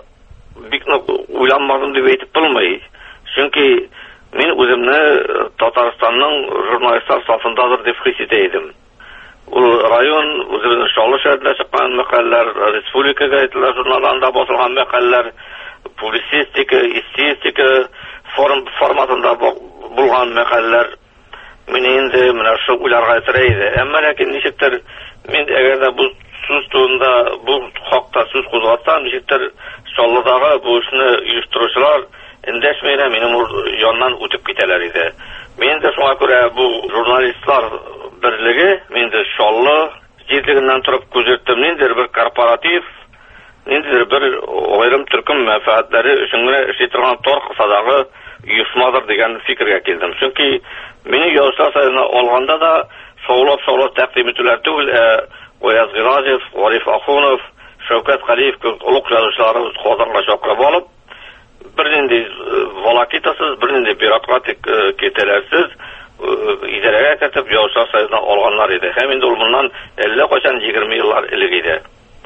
бик нык уйланмадым дип әйтеп булмый. Чөнки мин үземне Татарстанның журналистлар сафындадыр дип хис итә идем. Ул район үзебезнең Чаллы шәһәрендә чыккан мәкаләләр, республика газеталары журналында басылган мәкаләләр, публицистика, эстетика форматында булган мәкаләләр мине инде менә шу уйларга итерә иде. Әмма ләкин ничектер мин әгәр дә бу сүз турында, бу хакта сүз кузгатсам, ничектер Чаллыдагы бу эшне оештыручылар эндәшмәенә минем яннан үтеп китәләр иде. Мин дә шуңа күрә бу журналистлар берлеге, мин дә Чаллы җирлегеннән торып күзәттем, ниндидер бер корпоратив, ниндидер бер аерым төркем мәнфәгатьләре өчен генә эшли торган тор кысадагы оешмадыр дигән фикергә килдем. Чөнки мине язучылар союзына алганда да шаулап тәкъдим итүләр түгел, Ояз Гыйлаҗев, Гариф Ахунов, Шәүкәт Галиев улуг язучылары Казанга чакырып алып, бернинди волокитасыз, бернинди бюрократик кетеләрсез идарәгә кертеп язучылар союзына алганнар иде. Һәм инде ул моннан 50 качан 20 еллар элек иде.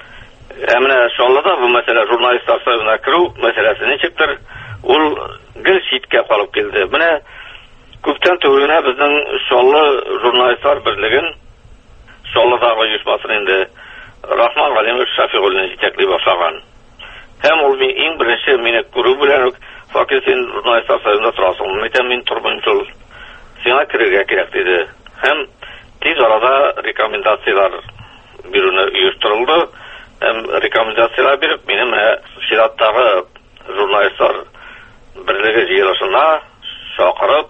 Менә Чаллыда бу мәсьәлә журналистлар союзына керү мәсьәләсе ничектер ул гел читкә калып килде. Менә күптән түгел безнең Чаллы журналистлар берлеген Чаллыдагы оешмасын инде Рахман Галимов Шафигуллин җитәкли башлаган. Һәм ул иң беренче мине күрү белән факир син журналистлар союзында торасың. Мин тормыйм шул. Сиңа керергә кирәк диде. Һәм тиз арада рекомендациялар бирүне оештырылды. Һәм рекомендациялар биреп, мине менә Шираттагы журналистлар берлеге җыелышына чакырып,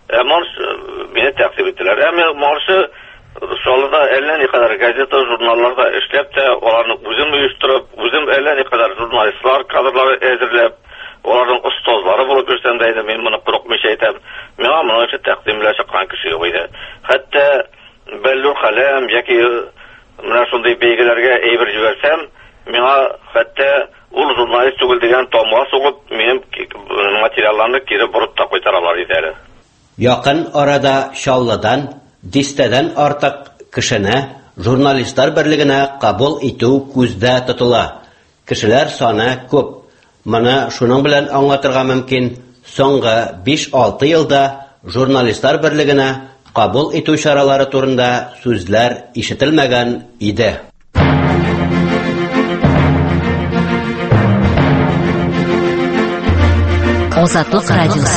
мине тәкъдим иттеләр. Моңарчы Чаллыда әллә никадәр газета, журналларда эшләп тә, аларны үзем оештырып, үзем әллә никадәр журналистлар кадрлары әзерләп, аларның остазлары булып йөрсәм дә, мин моны курыкмыйча әйтәм. Миңа моны тәкъдимләп чыккан кеше юк иде. Хәтта Бәллүр Халәм яки менә шундый бәйгеләргә әйбер җибәрсәм, миңа хәтта ул журналист түгел дигән тамга сугып, минем материалларны кире борып та кайтаралар иде әле. Якын арада Чаллыдан 10 артык кешене журналистлар берлегенә кабул итү күздә тотыла. Кешеләр саны күп. Моны шуның белән аңлатырга мөмкин. Соңгы 5-6 елда журналистлар берлегенә кабул итү чаралары турында сүзләр ишетелмәгән иде. Азатлык радиосы.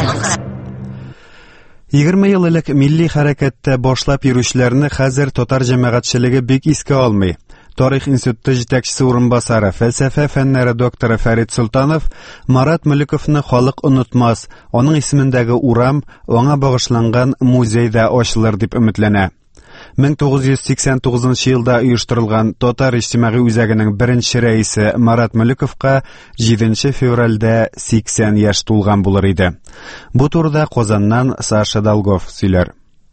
20 ел элек милли хәрәкәттә башлап йөрүчеләрне хәзер татар җәмәгатьчелеге бик искә алмый. Тарих институты җитәкчесе урынбасары, фәлсәфә фәннәре докторы Фәрит Солтанов Марат Мөлековны халык онытмас, аның исемендәге урам аңа багышланган музейда ачылыр дип өметләнә. 1989 елда оештырылган Татар иҗтимагый үзәгенең беренче рәисе Марат Мөлековка 7 февральдә 80 яшь тулган булыр иде. Бу турыда Казаннан Саша Долгов сөйләр.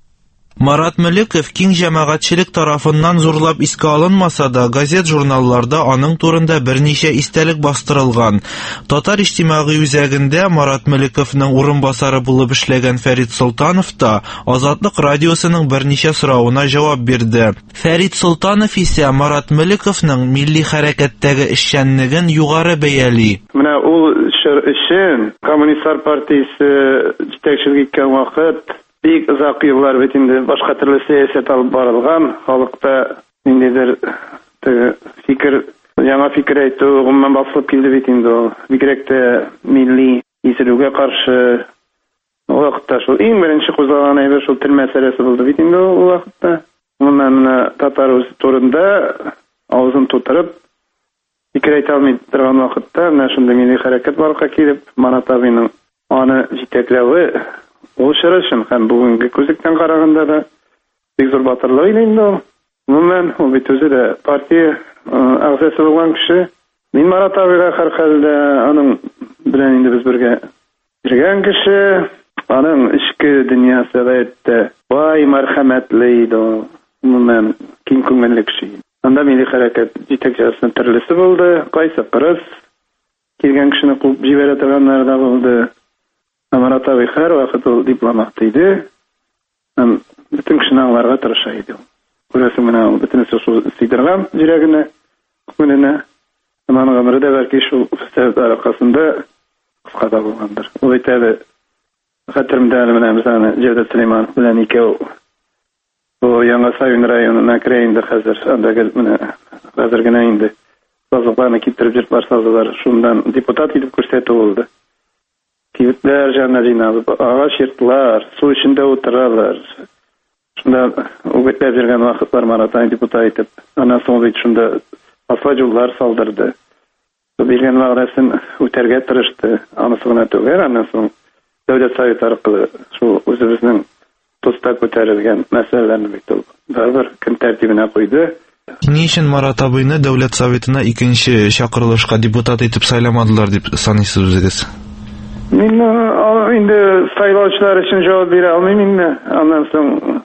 Марат Мөлеков киң җәмәгатьчелек тарафыннан зурлап искә алынмаса да, газет-журналларда аның турында берничә истәлек бастырылган. Татар иҗтимагый үзәгендә Марат Мөлековның урынбасары булып эшләгән Фәрит Солтанов та Азатлык радиосының берничә соравына җавап бирде. Фәрит Солтанов исә Марат Мөлековның милли хәрәкәттәге эшчәнлеген югары бәяли. Менә ул өчен Коммунистлар партиясе җитәкчелеге иткән вакыт бик озак еллар бит инде башка төрле сәясәт алып барылган, халыкта ниндидер фикер, яңа фикер әйтү гомумән басылып килде бит инде ул. Бигрәк тә милли исерүгә каршы вакытта шул иң беренче кузгалган әйбер шул тел мәсьәләсе булды бит инде ул вакытта. Менә татар үз турында авызын тутырып фикер әйтә алмый торган вакытта менә шундый милли хәрәкәт барлыкка килеп, Марат абыйның аны җитәкләве ул шырышын һәм бүгенге күзлектән караганда да бик зур батырлык инде ул. Гомумән, ул бит үзе дә партия әгъзасы булган кеше. Мин Марат абыйга һәрхәлдә аның белән инде без бергә йөргән кеше, аның эчке дөньясы гаетә бай мәрхәмәтле иде ул. Гомумән, киң күңелле кеше. Анда милли хәрәкәт җитәкчесе төрлесе булды, кайсы кырыс килгән кешене куып җибәрә торганнар да булды. Марат абый һәр вакыт ул дипломат иде. Бөтен кешене аңларга тырыша иде. Күрәсең, менә ул бөтенесе шул сыйдырган йөрәгенә, күңеленә. Аның гомере дә бәлки шул фәсад аркасында кыска да булгандыр. Ул әйтә, хәтеремдә менә безне Җәүдәт Сөләйман белән икәү бу Яңа Савин районына керә инде хәзер. Андагы менә хәзер генә инде сазлыкларны китереп җыртлар сазлар. Шундан депутат итеп күрсәтү булды. Кибетләр җанна җыйналып, агач йортлар, су эчендә утыралар. Шунда үгетләп йөргән вакытлар Маратан депутат итеп, аннан соң бит шунда асфальтлар салдырды. Биргән вәгъдәсен үтәргә тырышты. Анысы гына түгел, аннан соң Дәүләт Советы аркылы шул үзебезнең тоста күтәрелгән мәсьәләләрне бит ул барыбер көн тәртибенә куйды. Ни өчен Марат абыйны Дәүләт Советына икенче чакырылышка депутат итеп сайламадылар дип саныйсыз үзегез? Мин инде сайлаучылар өчен җавап бирә алмыйм инде. Аннан соң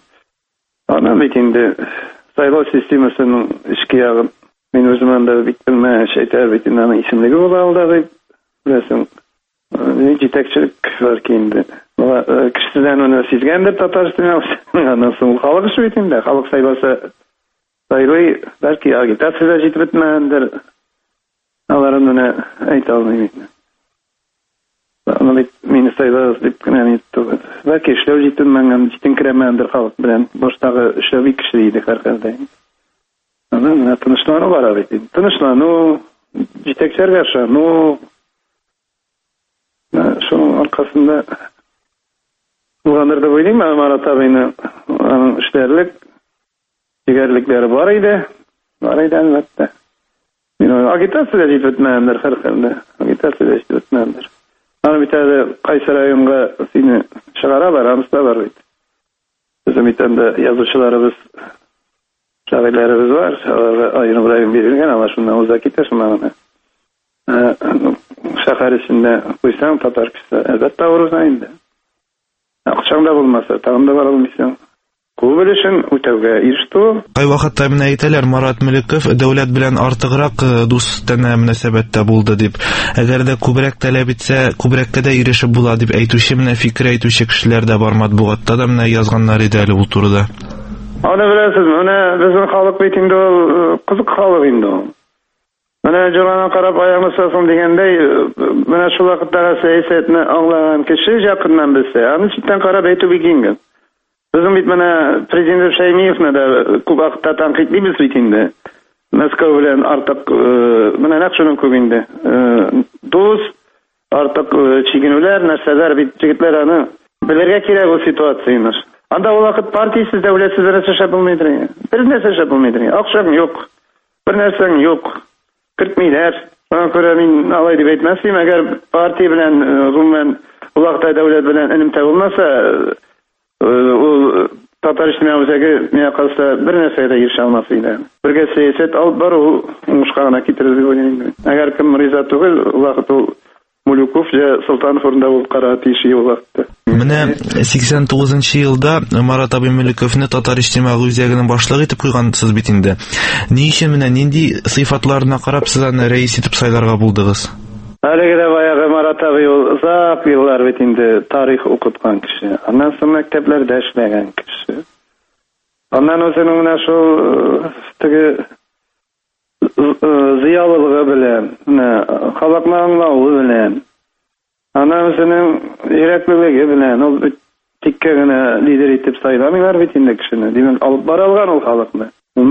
бит инде сайлау системасының эшкә ягын мин үзем анда бик белмәш әйтә бит инде аның исемлеге була алда дип беләсең. Җитәкчелек бар ки инде. Кешедән аны сизгәндер Татарстан. Аннан соң халык эше бит инде. Халык сайласа сайлый, бәлки агитация җитеп бетмәгәндер. Аларын менә әйтә алмыйм инде. Мин сайлас дип кенә әйтте. Бәлки эшләү җитмәгән, җитенкерәмәгәндер халык белән. Баштагы эшләү бик кеше иде һәркемдә. Аны тынычлану бар бит. Тынычлану, җитәкчеләргә ышану. Шуның аркасында булгандыр дип уйлыйм. Марат абыйны аның эшләрлек, җигәрлекләре бар иде. Бар иде әлбәттә. Мин агитация җитеп бетмәгәндер һәркемдә. Агитация җитеп бетмәгәндер. Аны бит әле кайсы районга сине чыгаралар, анысы да бар бит. Безнең бит анда язучыларыбыз, шагыйрьләребез бар. Айрым район бирелгән, алар шуннан уза китә шуннан. Шәһәр эчендә куйсаң татар кеше, әлбәттә урызна инде. Акчаң да булмаса, тагын да бар алмыйсың. Күп эшен үтәүгә ирештү. Кай вакытта менә әйтәләр, Марат Мөлеков дәүләт белән артыграк дустана мөнәсәбәттә булды дип. Әгәр дә күбрәк таләп итсә, күбрәккә дә ирешеп була дип әйтүче менә фикер әйтүче кешеләр дә бар матбугатта да менә язганнар иде әле ул турыда. Аны беләсезме, менә безнең халык бит инде ул кызык халык инде ул. Менә журналга карап аягын сасын дигәндәй, менә шул вакыттагы сәясәтне аңлаган кеше якыннан белсә, аны читтән карап әйтү бик иңгел. Безнең бит менә президент Шәймиевне дә күп вакытта тәнкыйтьлибез бит инде. Мәскәү белән артык менә нәкъ шуның күп инде. Дус, артык чигенүләр, нәрсәләр бит җегетләр аны белергә кирәк ул ситуацияны. Анда ул вакыт партиясез, дәүләтсез нәрсә булмыйдыр. Бер нәрсә булмыйдыр. Акчаң юк, бер нәрсәң юк. Кертмиләр. Аңа күрә мин алай дип әйтмәсем, әгәр партия белән гомумән ул вакытта дәүләт белән элемтә булмаса, ул татар җәмәгатьгә миңа калса бер нәрсәгә дә ирешә алмас иде. Бергә сәясәт алып бару уңышка гына китерер дип уйлыйм. Әгәр кем риза түгел, ул вакыт ул Мулюков я Султанов урында булып кара тиеши ул вакытта. Менә 89 елда Марат Абыймөлековны татар иҗтимагый үзәгенең башлыгы итеп куйгансыз бит инде. Ни өчен менә нинди сыйфатларына карап сез аны рәис итеп сайларга булдыгыз? Әлеге дә баягы Марат абый ул озак еллар бит инде тарих укыткан кеше. Аннан соң мәктәпләрдә эшләгән кеше. Аннан үзенең менә шул теге зыялылыгы белән, халыкны аңлавы белән, аннан үзенең йөрәклелеге белән ул тиккә генә лидер итеп сайламыйлар бит инде кешене. Димәк, алып бара алган ул халыкны.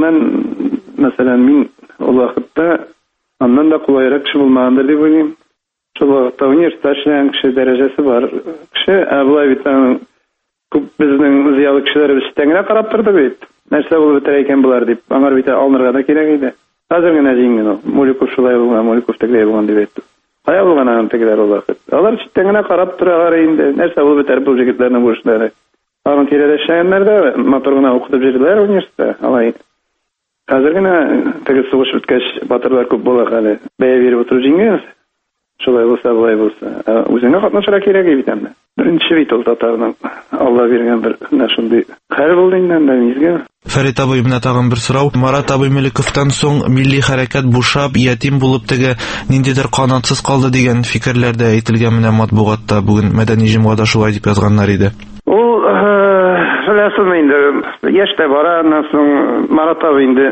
Мәсәлән, мин ул вакытта аннан да кулайрак кеше булмагандыр дип уйлыйм. Шул вакытта университетта эшләгән кеше дәрәҗәсе бар кеше, булай бит күп безнең зыялы кешеләребез тәңгә карап торды бит. Нәрсә булып бетер икән булар дип, аңар бит алынырга да кирәк иде. Хәзер генә җиңгән ул. Мулюков шулай булган, Мулюков тегеләй булган дип әйтте. Кая булган аны тегеләр ул вакыт? Алар читтән генә карап торалар инде. Нәрсә булып бетер бу җегетләрнең бу эшләре? Аны тирәдә эшләгәннәр дә мотор гына укытып җирләр университетта. Алай. Хәзер генә теге сугыш үткәч батырлар күп була әле. Бәя биреп утыру җиңгән. Шулай булса, булай булса. Үзеңә катнашырга кирәк бит инде. Беренче бит ул татарның Алла биргән бер шундый хәл булды инде мизгә. Фәрит абый, менә тагын бер сорау. Марат Абыймөлековтан соң милли хәрәкәт бушап, ятим булып теге ниндидер канатсыз калды дигән фикерләр дә әйтелгән менә матбугатта. Бүген мәдәни җомгада шулай дип язганнар иде. Ул беләсезме инде, яшьтә бара, аннан соң Марат абый инде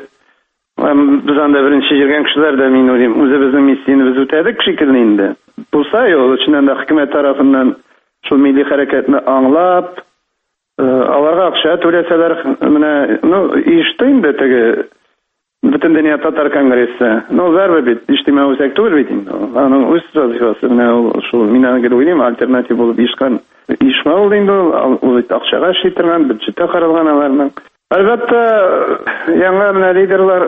без анда беренче йөргән кешеләр дә мин уйлыйм, үзебезнең миссияны без үтәдек шикелле инде. Булса, ул өчен дә хөкүмәт тарафыннан шул милли хәрәкәтне аңлап, аларга акча түләсәләр, менә, иште инде теге бөтен дөнья татар конгрессы. Бәрбер бит, иҗтимагый үзәк түгел бит инде. Аның үз вазифасы менә шул, мин аны уйлыйм, альтернатив булып ишкан. Ишма ул инде, ул акчага шитергән, бюджетта каралган аларның. Әлбәттә, яңа менә лидерлар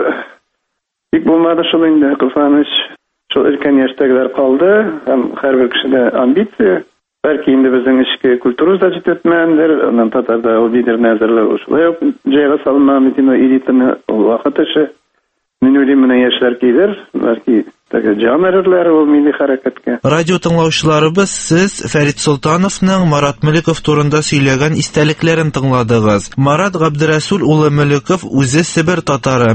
бик булмады шул инде, кызганыч. Шул өлкән яшьтәгеләр калды, һәм һәрбер кешедә амбиция. Бәлки инде безнең эчке культурабызда җитмәгәндер, аннан татарда ул лидерне әзерләү шулай ук җайга салынмаган бит инде элитаны вакыт эше. Мин уйлыйм, менә яшьләр килер, бәлки теге җанрлар ул милли хәрәкәткә. Радио тыңлаучыларыбыз, сез Фәрит Солтановның Марат Мөлеков турында сөйләгән истәлекләрен тыңладыгыз. Марат Габдрәсүл улы Мөлеков үзе Себер татары,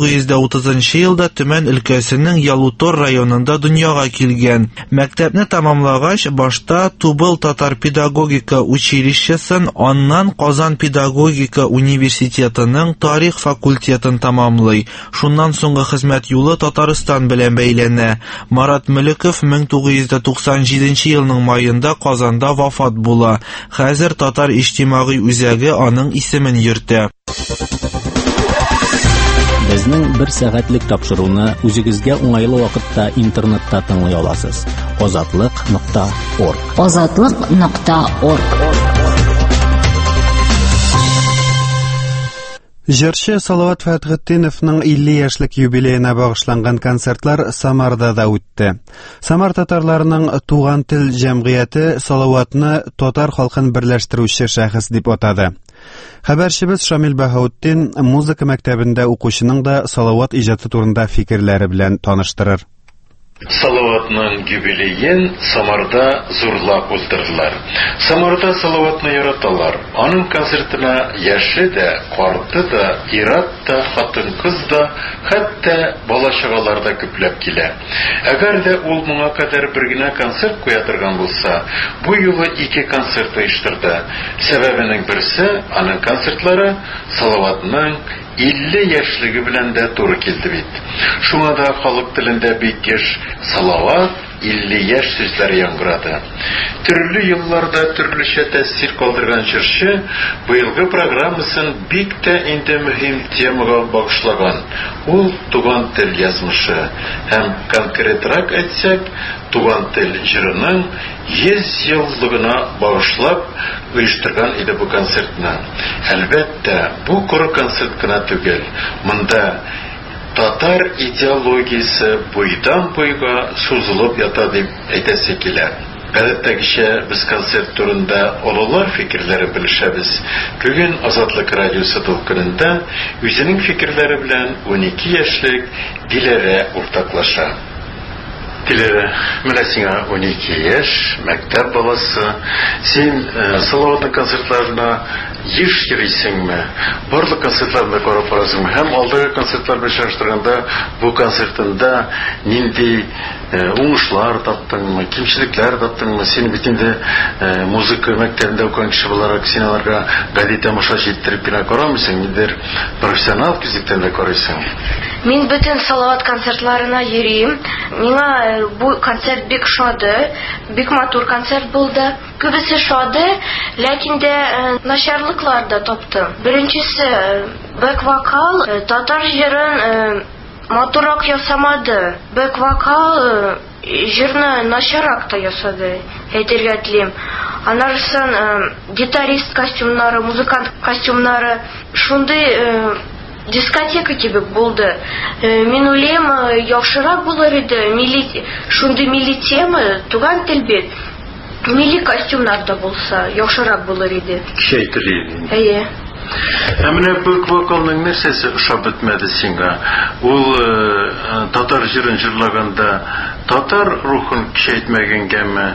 1930 елда Төмән өлкәсенең Ялутор районында дөньяга килгән. Мәктәпне тәмамлагач, башта Тубыл татар педагогика училищесын, аннан Казан педагогика университетының тарих факультетын тәмамлый. Шуннан соңгы хезмәт юлы Татарстан белән бәйләнә. Марат Мөлеков 1997 елның майында Казанда вафат була. Хәзер татар иҗтимагый үзәге аның исемен йөртә. Безнең 1 сәгатьлек тапшыруны үзегезгә уңайлы вакытта интернетта тыңлый аласыз. Azatlıq.org. Azatlıq.org. Җырчы Салават Фәтхетдиновның 50 яшьлек юбилеена багышланган концертлар Самарда да үтте. Самар татарларының туган тел җәмгыяте Салаватны татар халкын берләштерүче шәхес дип атады. Хәбәрчебез Шамил Баһаутдин музыка мәктәбендә укучының да Салават иҗаты турында фикерләре белән таныштырыр. Салаватның юбилейен Самарда зурлап уздырдылар. Самарда Салаватны яраталар. Аның концертына яше дә, карты да, ират та, хатын-кыз да, хәтта бала-чагалар да күпләп килә. Әгәр дә ул моңа кадәр бер генә концерт куя торган булса, бу юлы 2 концерт оештырды. Сәбәбенең берсе, аның концертлары Салаватның 50 яшьлеге белән дә туры килде бит. Шуңа да халык телендә бик еш Салават 50 яшь сүзләре яңгырады. Төрле елларда төрлечә тәэсир калдырган җырчы быелгы программасын бик тә инде мөһим темага багышлаган. Ул туган тел язмышы һәм конкретрак әйтсәк, туган тел җырының 100 еллыгына багышлап оештырган иде бу концертны. Әлбәттә, бу коры концерт кына түгел. Монда татар идеологиясе буйдан-буйга сузылып ята дип әйтәсе килә. Гадәттәгечә без концерт турында олылар фикерләре белешәбез. Бүген Азатлык радиосы тулкынында үзенең фикерләре белән 12 яшьлек Диләрә уртаклаша. Диләрә, менә сиңа 12 яшь, мәктәп баласы. Син Салаватның концертларына еш йөрисеңме? Барлык концертларны карап барасыңмы? Һәм алдагы концертлар белән чагыштырганда бу концертында нинди уңышлар таптыңмы, кимчелекләр таптыңмы? Син бит инде музыка мәктәбендә укыган кеше буларак, син аларга гади тамаша җиттереп кенә карамыйсың, нидер профессионал күзлектән дә карыйсың. Мин бөтен Салават концертларына йөрим. Миңа бу концерт бик шады, бик матур концерт булды. Күбесе шады, ләкин дә начарлыклар да таптым. Беренчесе, бэк-вокал татар җырын матурак ясамады. Бэк-вокал җырны начарак та ясады, әйтергә телим. Аннан гитарист костюмнары, музыкант костюмнары шундый дискотека кебек булды. Мин уйлыйм, яхшырак булыр иде, шундый милли тема, туган тел бит. Милли костюмнарда булса, яхшырак булыр иде. Шәйтеле. Әйе. Менә бэк-вокалның нәрсәсе ошап бетмәде сиңа? Ул татар җырын җырлаганда татар рухын көчәйтмәгәнгәме,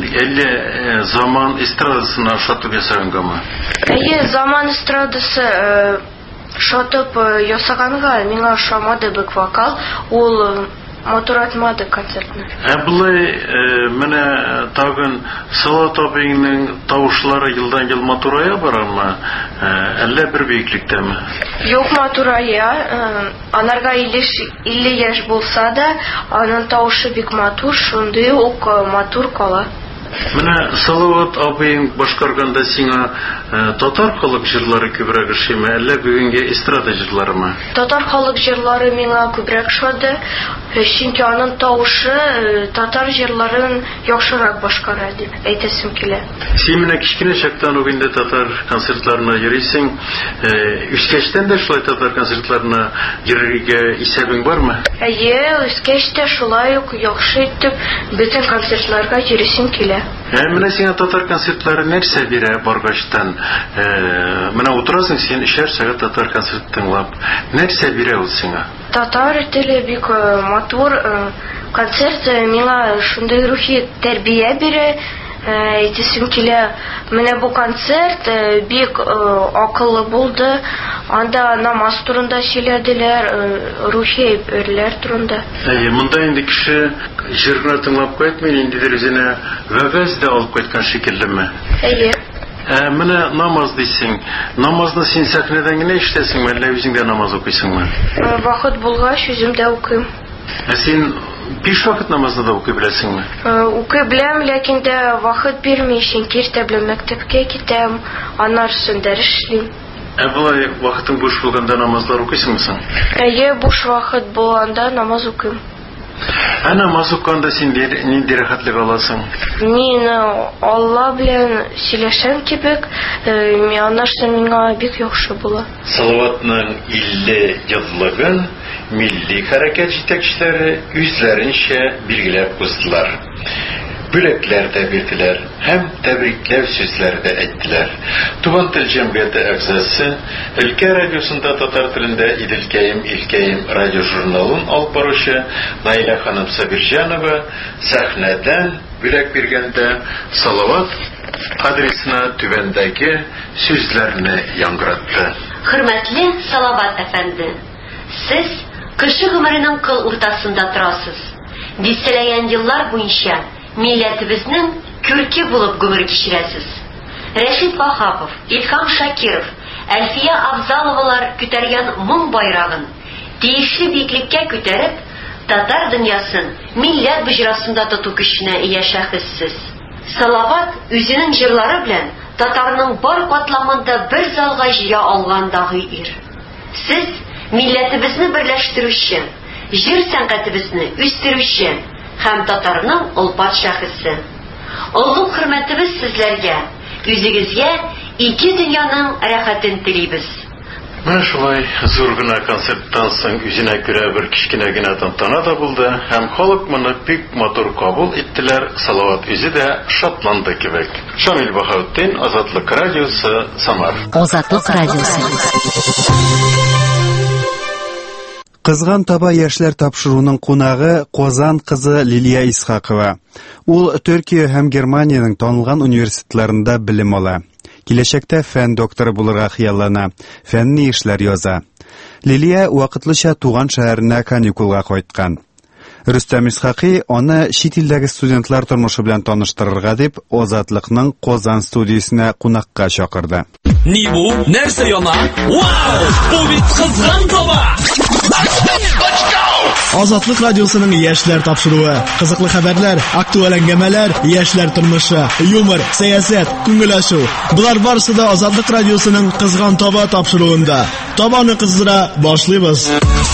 әллә заман эстрадасына ошатып ясагангамы? Әйе, заман эстрадасы шатып ясаганга миңа ошамады бэк-вокал, ул матуратмады концертны. Булай, менә тагын Салават абыйның тавышлары елдан-ел матурая барамы? Әллә бер бейеклектәме? Юк, матурая. Анарга 50 яшь булса да, аның тавышы бик матур, шундый ук матур кала. Менә Салават абыйың башкарганда сиңа татар халык җырлары күбрәк ошыймы, әллә бүгенге эстрада җырларымы? Татар халык җырлары миңа күбрәк шады, чөнки аның тавышы татар җырларын яхшырак башкара дип әйтәсем килә. Син менә кичкенә чактан ук инде татар концертларына йөрисең, үскәчтән дә шулай татар концертларына йөрергә исәбең бармы? Әйе, үскәчтә шулай ук яхшы итеп бөтен концертларга йөрисем килә. Менә сиңа татар концертлары нәрсә бирә баргачтан? Менә утырасың син 3 сәгать татар концерт тыңлап. Нәрсә бирә ул сиңа? Татар теле бик матур концерт миңа шундый рухи тәрбия бирә. Әйтәсем килә, менә бу концерт бик акыллы булды. Анда намаз турында сөйләделәр, рухи әйберләр турында. Монда инде кеше җырны тыңлап кайтмый, инде үзенә вәгазь дә алып кайткан шикеллеме? Әйе. Менә намаз дисең. Намазны син сәхнәдән генә ишетәсеңме, әллә үзең дә намаз укыйсыңмы? Вакыт булгач үзем дә укыйм. Син 5 вакыт намазны да укый беләсеңме? Укый беләм, ләкин дә вакыт бирми, чөнки иртә белән мәктәпкә китәм, аннан соң дәрес эшлим. Булай вакытың буш булганда намазлар укыйсыңмы соң? Әйе, буш вакыт булганда намаз укыйм. Намаз укканда син нинди рәхәтлек аласың? Мин Алла белән сөйләшәм кебек, аннан соң миңа бик яхшы була. Салаватның 50 еллыгын милли хәрәкәт җитәкчеләре үзләренчә билгеләп уздылар. Бүләкләр дә бирделәр һәм тәбрикләү сүзләре дә әйттеләр. Туган тел җәмгыяте әгъзасы өлкә радиосында татар телендә Илкәем радиожурналын алып баручы Наилә ханым Сабирҗанова сәхнәдән бүләк биргәндә Салават адресына түбәндәге сүзләрне яңгыратты. Хөрмәтле Салават әфәнде, сез кеше гомеренең кыл уртасында торасыз. Дистәләгән еллар буенча милләтебезнең күрке булып гомер кичерәсез. Рәшит Вахапов, Илһам Шакиров, Әлфия Абзаловалар күтәргән моң байрагын тиешле биклеккә күтәреп, татар дөньясын милләт буҗрасында тоту көченә ия шәхессез. Салават үзенең җырлары белән татарның бар катламында бер залга җыя алган дагы ир. Сез милләтебезне берләштерүче, җыр сәнгатебезне үстерүче һәм татарның олпат шәхесе. Олуг хөрмәтебез сезләргә, үзегезгә ике дөньяның рәхәтен телибез. Менә шулай зур гына концерттан соң үзенә күрә бер кичкенә генә тантана да булды һәм халык моны бик матур кабул иттеләр. Салават үзе дә шатланды кебек. Шамил Баһаутдин, Азатлык радиосы, Самар. Азатлык радиосы. Кызган таба яшьләр тапшыруның кунагы Казан кызы Лилия Исхакова. Ул Төркия һәм Германиянең танылган университетларында белем ала. Киләчәктә фән докторы булырга хыяллана, фәнни эшләр яза. Лилия вакытлыча туган шәһәренә каникулга кайткан. Рөстәм Исхакый аны чит илдәге студентлар тормышы белән таныштырырга дип Азатлыкның Казан студиясенә кунакка чакырды. Ни бу? Нәрсә яна? Вау! Бу бит кызган таба! Азатлык радиосының яшьләр тапшыруы, кызыклы хәбәрләр, актуаль әңгәмәләр, яшьләр тормышы, юмор, сәясәт, күңел ачу. Булар барысы да Азатлык радиосының кызган таба тапшыруында. Табаны кыздыра башлыйбыз.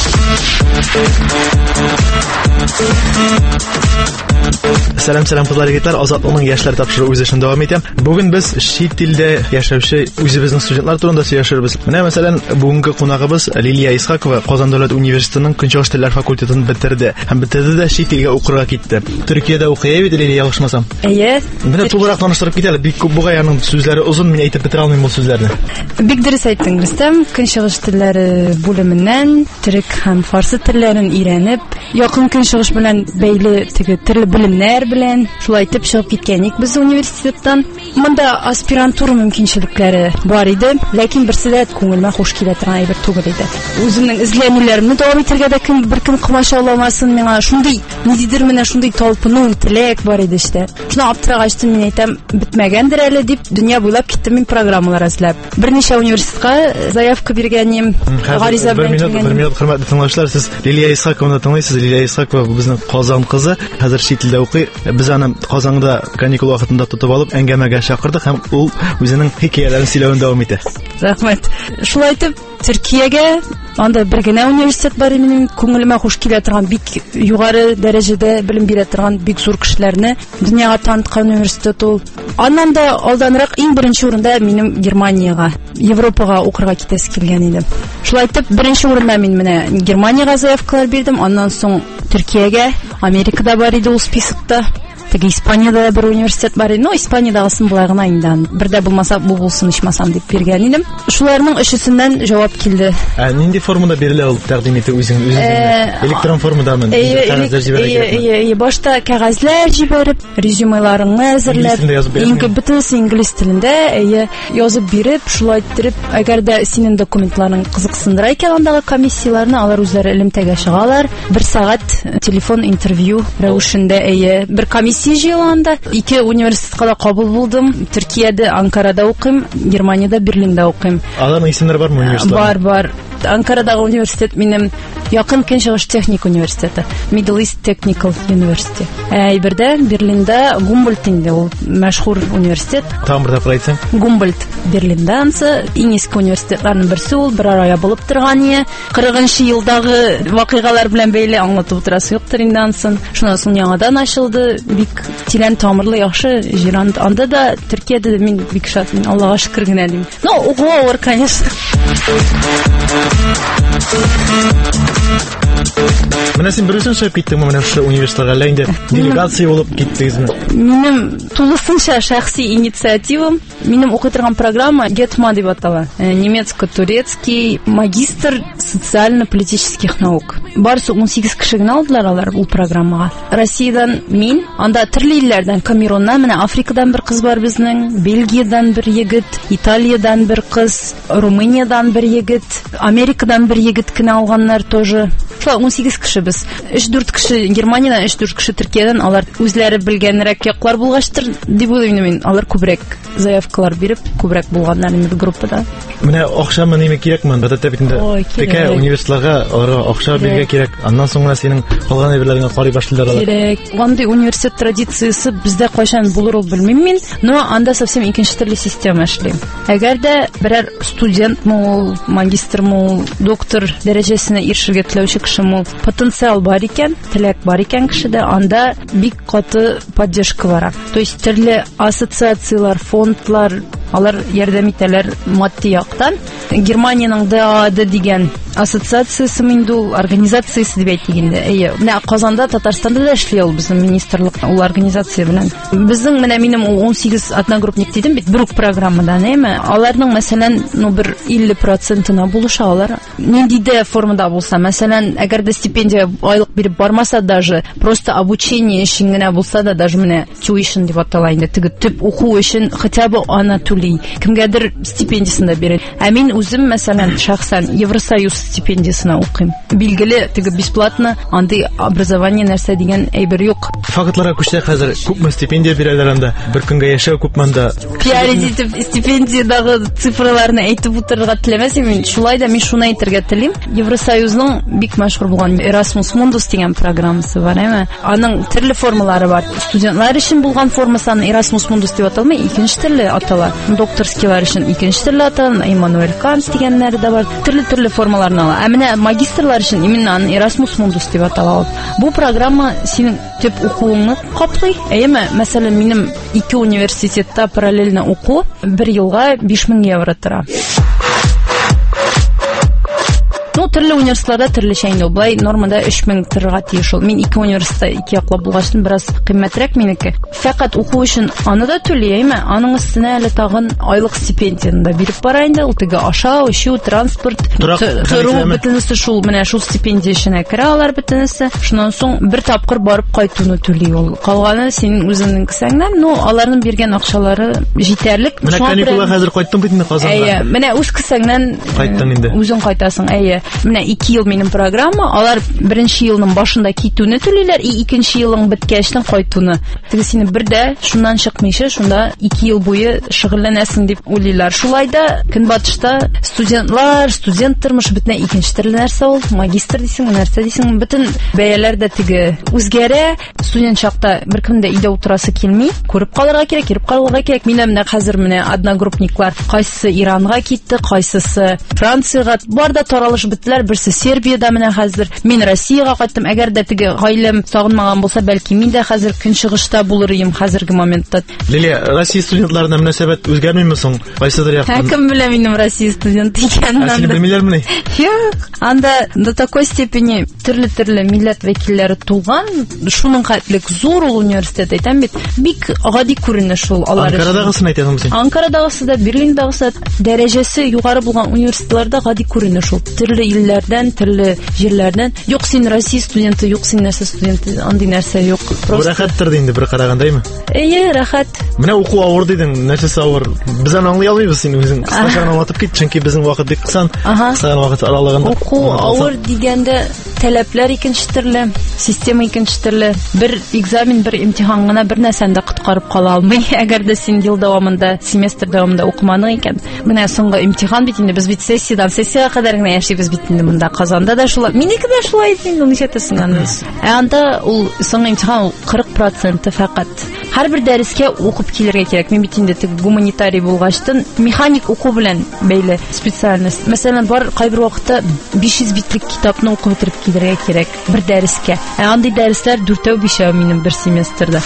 Сәлам кызлар, егетләр, Азатлыкның яшьләр тапшыруы үз эшен дәвам итә. Бүген без чит илдә яшәүче үзебезнең студентлар турында сөйләшербез. Менә мәсәлән, бүгенге кунагыбыз Лилия Исхакова Казан дәүләт университетының Көнчыгыш телләр факультетын бетерде һәм бетерде дә чит илгә укырга китте. Төркиядә укый бит Лилия, ялгышмасам. Әйе. Менә тулырак таныштырып китәләр. Бик күп бугай аның сүзләре узын, мин әйтеп бетерә алмыйм бу сүзләрне. Бик дөрес әйттең, Рөстәм. Көнчыгыш телләре бүлеменнән төрек һәм фарсы телләрен өйрәнеп, якын көнчыгыш белән бәйле төрле белемнәр белән шулай итеп чыгып киткәник без университеттан. Монда аспирантура мөмкинчелекләре бар иде, ләкин берсе дә күңелмә хуш килә торган әйбер түгел иде. Үземнең эзләнүләремне дәвам итәргә дә беркем кымаша алмасын, миңа шундый нидидер менә шундый талпыну, теләк бар иде иштә. Шуны аптырагачтын мин әйтәм, бетмәгәндер әле дип дөнья буйлап киттем мин программалар эзләп. Берничә университетка заявка биргәнем, гариза белән килгәнем. Бер минут, хөрмәтле тыңлаучылар, сез Лилия Исхакованы тыңлыйсыз. Лилия Исхакова безнең Казан кызы, хәзер чит илдә укый. Без аны Казанда каникул вакытында тотып алып әңгәмәгә чакырдык һәм ул үзенең хикәяләрен сөйләвен дәвам итә. Рәхмәт. Шулай итеп, Төркиягә анда бер генә университет бар, минем күңелемә хуш килә торган, бик югары дәрәҗәдә белем бирә торган бик зур кешеләрне дөньяга таныткан университет ул. Аннан да алданрак иң беренче урында минем Германияга, Европага укырга китәсе килгән иде. Шулай итеп, беренче урында мин менә Германияга заявкалар бирдем, аннан соң Төркиягә, Америкада бар иде ул спискта. Теге Испаниядә бер университет бар иде. Но Испаниядагысын булай гына инде. Бердә булмаса бу булсын ичмасам дип биргән идем. Шуларның өчесеннән җавап килде. Нинди формада бирелә ул тәкъдим итү үзеңне? Электрон формадамы? Кәгазьләр җибәргән. Башта кәгазьләр җибәреп, резюмеларыңны әзерләп, бөтенесе инглиз телендә язып биреп, шулай итеп, әгәр дә синең документларың кызыксындыра икән андагы комиссияларны, алар үзләре элемтәгә чыгалар. 1 сәгать телефон интервью рәвешендә бер комиссия җыелганда, 2 университетка да кабул булдым. Төркиядә, Анкарада укыйм, Германиядә, Берлиндә укыйм. Аларның исемнәре бармы университетлар? Бар. Анкарадагы университет минем якын Көнчыгыш техник университеты, Middle East Technical University. Әйбердә Берлиндә Гумбольдт инде, ул мәшһүр университет. Там бер проектсың? Гумбольдт Берлиндәнсе, иң иске университетларның берсе ул, бер арая булып торган иде. 40нчы елдагы вакыйгалар белән бәйле аңлатып утырасы юктыр инде ансын. Шуннан соң яңадан ачылды, бик тирән тамырлы яхшы җиран. Анда да Төркиядә мин бик шат, Аллага шөкер генә дим. Но угу, конечно. Менә син берүзең шәп киттеңме менә шу университетка, әллә инде делегация булып киттегезме? Минем тулысынча шәхси инициативам. Минем укый торган программа GETMA дип атала. Немецко-турецкий магистр социально-политических наук. Барысы 18 кеше генә алдылар алар ул программага. Россиядән мин, анда төрле илләрдән, Камеруннан, менә Африкадан бер кыз бар безнең, Бельгиядән бер егет, Италиядән бер кыз, Румыниядән бер егет, Америкадан бер егет кенә алганнар тоже. Шулай 18 кеше без. 3-4 кеше Германиядән, 3-4 кеше Төркиядән, алар үзләре белгәнрәк яклар булгаштыр дип уйлыйм мин. Алар күбрәк заявкалар биреп, күбрәк булганнар инде группада. Менә акчамы неме кирәкме? Бәдәттә бит инде текә университетка аларга акча бирергә кирәк. Аннан соң гына синең калган әйберләреңә карый башлыйлар алар. Кирәк. Андый университет традициясе бездә кайчан булыр ул белмим мин, но анда совсем икенче төрле система эшли. Әгәр дә берәр студентмы, магистрмы, доктор дәрәҗәсенә ирешергә теләүче кешеме, потенциал бар икән, теләк бар икән кешедә, анда бик каты поддержка бара. То есть төрле ассоциациялар, фондлар, алар ярдәм итәләр матди яктан. Германиянең ДААД дигән ассоциациясе инде ул организациясе дип әйтик инде. Менә Казанда, Татарстанда да эшли ул безнең министрлык ул организация белән. Безнең менә минем 18 одногруппник дидем бит бер программада, әйме? Аларның мәсәлән, бер 50%-на булыша алар. Нинди дә формада булса, мәсәлән, әгәр дә стипендия айлык биреп бармаса даже, просто обучение өчен генә булса да, даже менә tuition дип атала инде, теге төп уку өчен хотя бы ана түли. Кемгәдер стипендиясын да бирә. Ә мин үзем мәсәлән шәхсән Евросоюз стипендиясына укыйм. Билгеле, теге бесплатно андый образование нәрсә дигән әйбер юк. Фактларга күчсәк, хәзер күпме стипендия бирәләр анда? Бер көнгә яшәү күпме анда? Пиарить итеп стипендиядагы цифрларны әйтеп утырырга теләмәсем, мин шулай да мин шуны әйтергә телим. Евросоюзның бик мәшһүр булган Erasmus Mundus дигән программасы бар, әйме? Аның төрле формалары бар. Студентлар өчен булган формасын Erasmus Mundus дип аталмый, икенче төрле атала. Докторскийлар өчен икенче төрле атала, Immanuel Kant дигәннәре дә бар. Төрле формаларны ала. Ә менә магистрлар өчен именно Erasmus Mundus дип атала. Бу программа синең төп укуыңны каплый. Әйме, мәсәлән, минем 2 университетта параллельно уку 1 елга 5000 евро тора. Ну, төрле университетларда төрлечә инде. Булай нормада 3000 торырга тиеш ул. Мин 2 университетта 2 яклап булгач, бераз кыйммәтрәк минеке. Фақат уку өчен аны да түләйме? Аның өстенә әле тагын айлык стипендияны да биреп бара инде. Ул теге ашау, эчү, транспорт, тору бөтенесе шул, менә шул стипендия эченә керә алар бөтенесе. Шуннан соң бер тапкыр барып кайтуны түли ул. Калганы синең үзеңнең кесәңнән. Ну, аларның биргән акчалары җитәрлек. Менә каникулга хәзер кайттым бит инде Казанга. Менә үз кесәңнән кайттың инде. Үзең кайтасың. Менә 2 ел минем программа, алар беренче елның башында китүне түлиләр, икенче елның беткәчтән кайтуны. Теге сине бердә шуннан чыкмыйча, шунда 2 ел буе шөгыльләнәсең дип уйлыйлар. Шулай да Көнбатышта студентлар, студент тормышы бөтенләй икенче төрле нәрсә ул. Магистр дисең, нәрсә дисең, бөтен бәяләр дә теге үзгәрә. Студент чакта беркем дә өйдә утырасы килми, күреп калырга кирәк, киреп калырга кирәк. Минем менә хәзер менә одногруппниклар, кайсы Иранга китте, кайсысы Франциягә, бар да таралыш бетләр. Берсе Сербиядә менә хәзер. Мин Россиягә кайттым. Әгәр дә теге гаиләм сагынмаган булса, бәлки мин дә хәзер көнчыгышта булыр идем хәзерге моментта. Лилия, Россия студентларына мөнәсәбәт үзгәрмиме соң? Кайсыдыр яктан? Кем белә минем Россия студенты икәнен? Син белмиләрме ни? Юк. Анда до такой степени төрле милләт вәкилләре туган, шуның хәтлек зур ул университет әйтәм бит. Бик гади күренеш ул алар өчен. Анкарадагысын әйтәсеңме син? Анкарадагысы да, Берлиндагысы дәрәҗәсе югары булган университетларда гади күренеш ул. Төрле илләрдән, төрле җирләрдән. Юк, син Россия студенты, юк, син нәрсә студенты, андый нәрсә юк. Просто рәхәттер инде бер карагандаймы? Рәхәт. Менә уку авыр дидең, нәрсәсе авыр? Без аны аңлый алмыйбыз син үзең. Кыскача аңлатып кит, чөнки безнең вакыт бик кысан. Кыса вакыт аралыгында. Уку авыр дигәндә таләпләр икенче төрле, система икенче төрле. Бер экзамен, бер имтихан гына бер нәрсәне коткарып кала алмый. Әгәр дә син ел дәвамында, семестр дәвамында укыманың икән, менә соңгы имтихан бит инде, без бит сессиядан сессияга кадәр генә яшибез бит инде монда. Казанда да шулай. Минеке дә шулай инде, ничәтәсен аны. Анда ул соңгы имтихан 40% фақат. Һәрбер дәрескә укып килергә кирәк. Мин бит инде гуманитарий булгачтан механик уку белән бәйле специальность. Мәсәлән, бар кайбер вакытта 500 битлек китапны укып бетереп килергә кирәк бер дәрескә. Андый дәресләр 4-5 минем бер семестрда.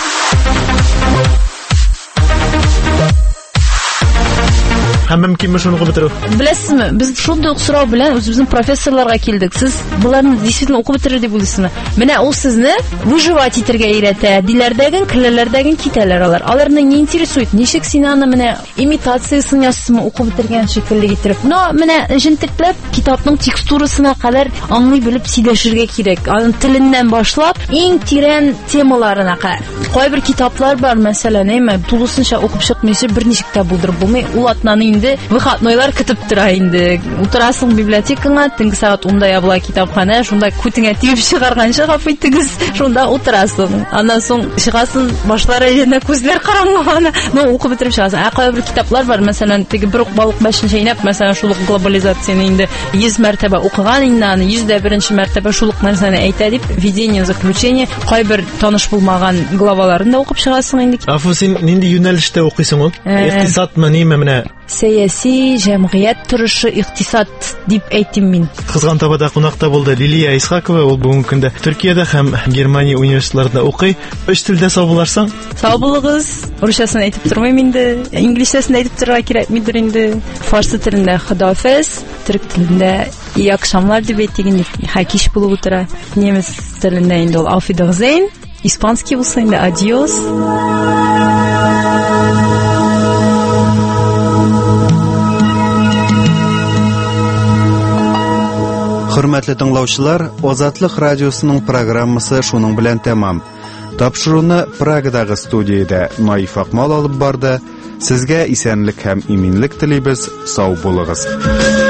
һәм мөмкинме шуны укып бетерү? Беләсезме, без шундый ук сорау белән үзебезнең профессорларга килдек. Сез буларны действительно укып бетерер дип уйлыйсызмы? Менә ул сезне выживать итәргә өйрәтә. Диләрдәген, көлләрдәген китәләр алар. Аларны не интересует. Ничек син аны менә имитациясын ясызмы укып бетергән шикелле итеп. Но менә җентекләп китапның текстурасына кадәр аңлый белеп сөйләшергә кирәк. Аның теленнән башлап иң тирән темаларына кадәр. Кайбер китаплар бар, мәсәлән, тулысынча укып чыкмыйча берничек тә булдырып булмый. Ул атнаны инде выходнойлар көтеп тора инде. Утырасың библиотекаңа, төнге сәгать 10-да ябыла китапханә, шунда күтеңә тибеп чыгарганча гафитегез, шунда утырасың. Аннан соң чыгасың, башлары янә күзләр караңгы, но укып бетереп чыгасың. Кайбер китаплар бар, мәсәлән, теге бер балык башын чәйнәп, мәсәлән, шул глобализацияны инде 100 мәртәбә укыган инде, аны 101-нче мәртәбә шул ук нәрсәне әйтә дип, введение, заключение, кайбер таныш булмаган главаларын да укып чыгасың инде. Афу, син нинди юнәлештә укыйсың ул? Икътисадмы, ниме менә? Сәяси, җәмгыять торышы, икътисад дип әйтим мин. Кызган табада кунакта булды Лилия Исхакова, ул бүгенге көндә Төркиядә һәм Германия университетларында укый. 3 телдә сау буларсың? Сау булыгыз. Русчасын әйтеп тормыйм инде. Инглизчәсен әйтеп торырга кирәкмидер инде. Фарсы телендә Ходафез, төрек телендә и акшамлар дип әйтегән хакиш булып утыра. Немец телендә инде ул Auf Wiedersehen, испанский булса инде Adios. Хөрмәтле тыңлаучылар, Азатлык радиосының программасы шуның белән тәмам. Тапшыруны Прагадагы студиядә Наиф Акмал алып барды. Сезгә исәнлек һәм иминлек телибез. Сау булыгыз.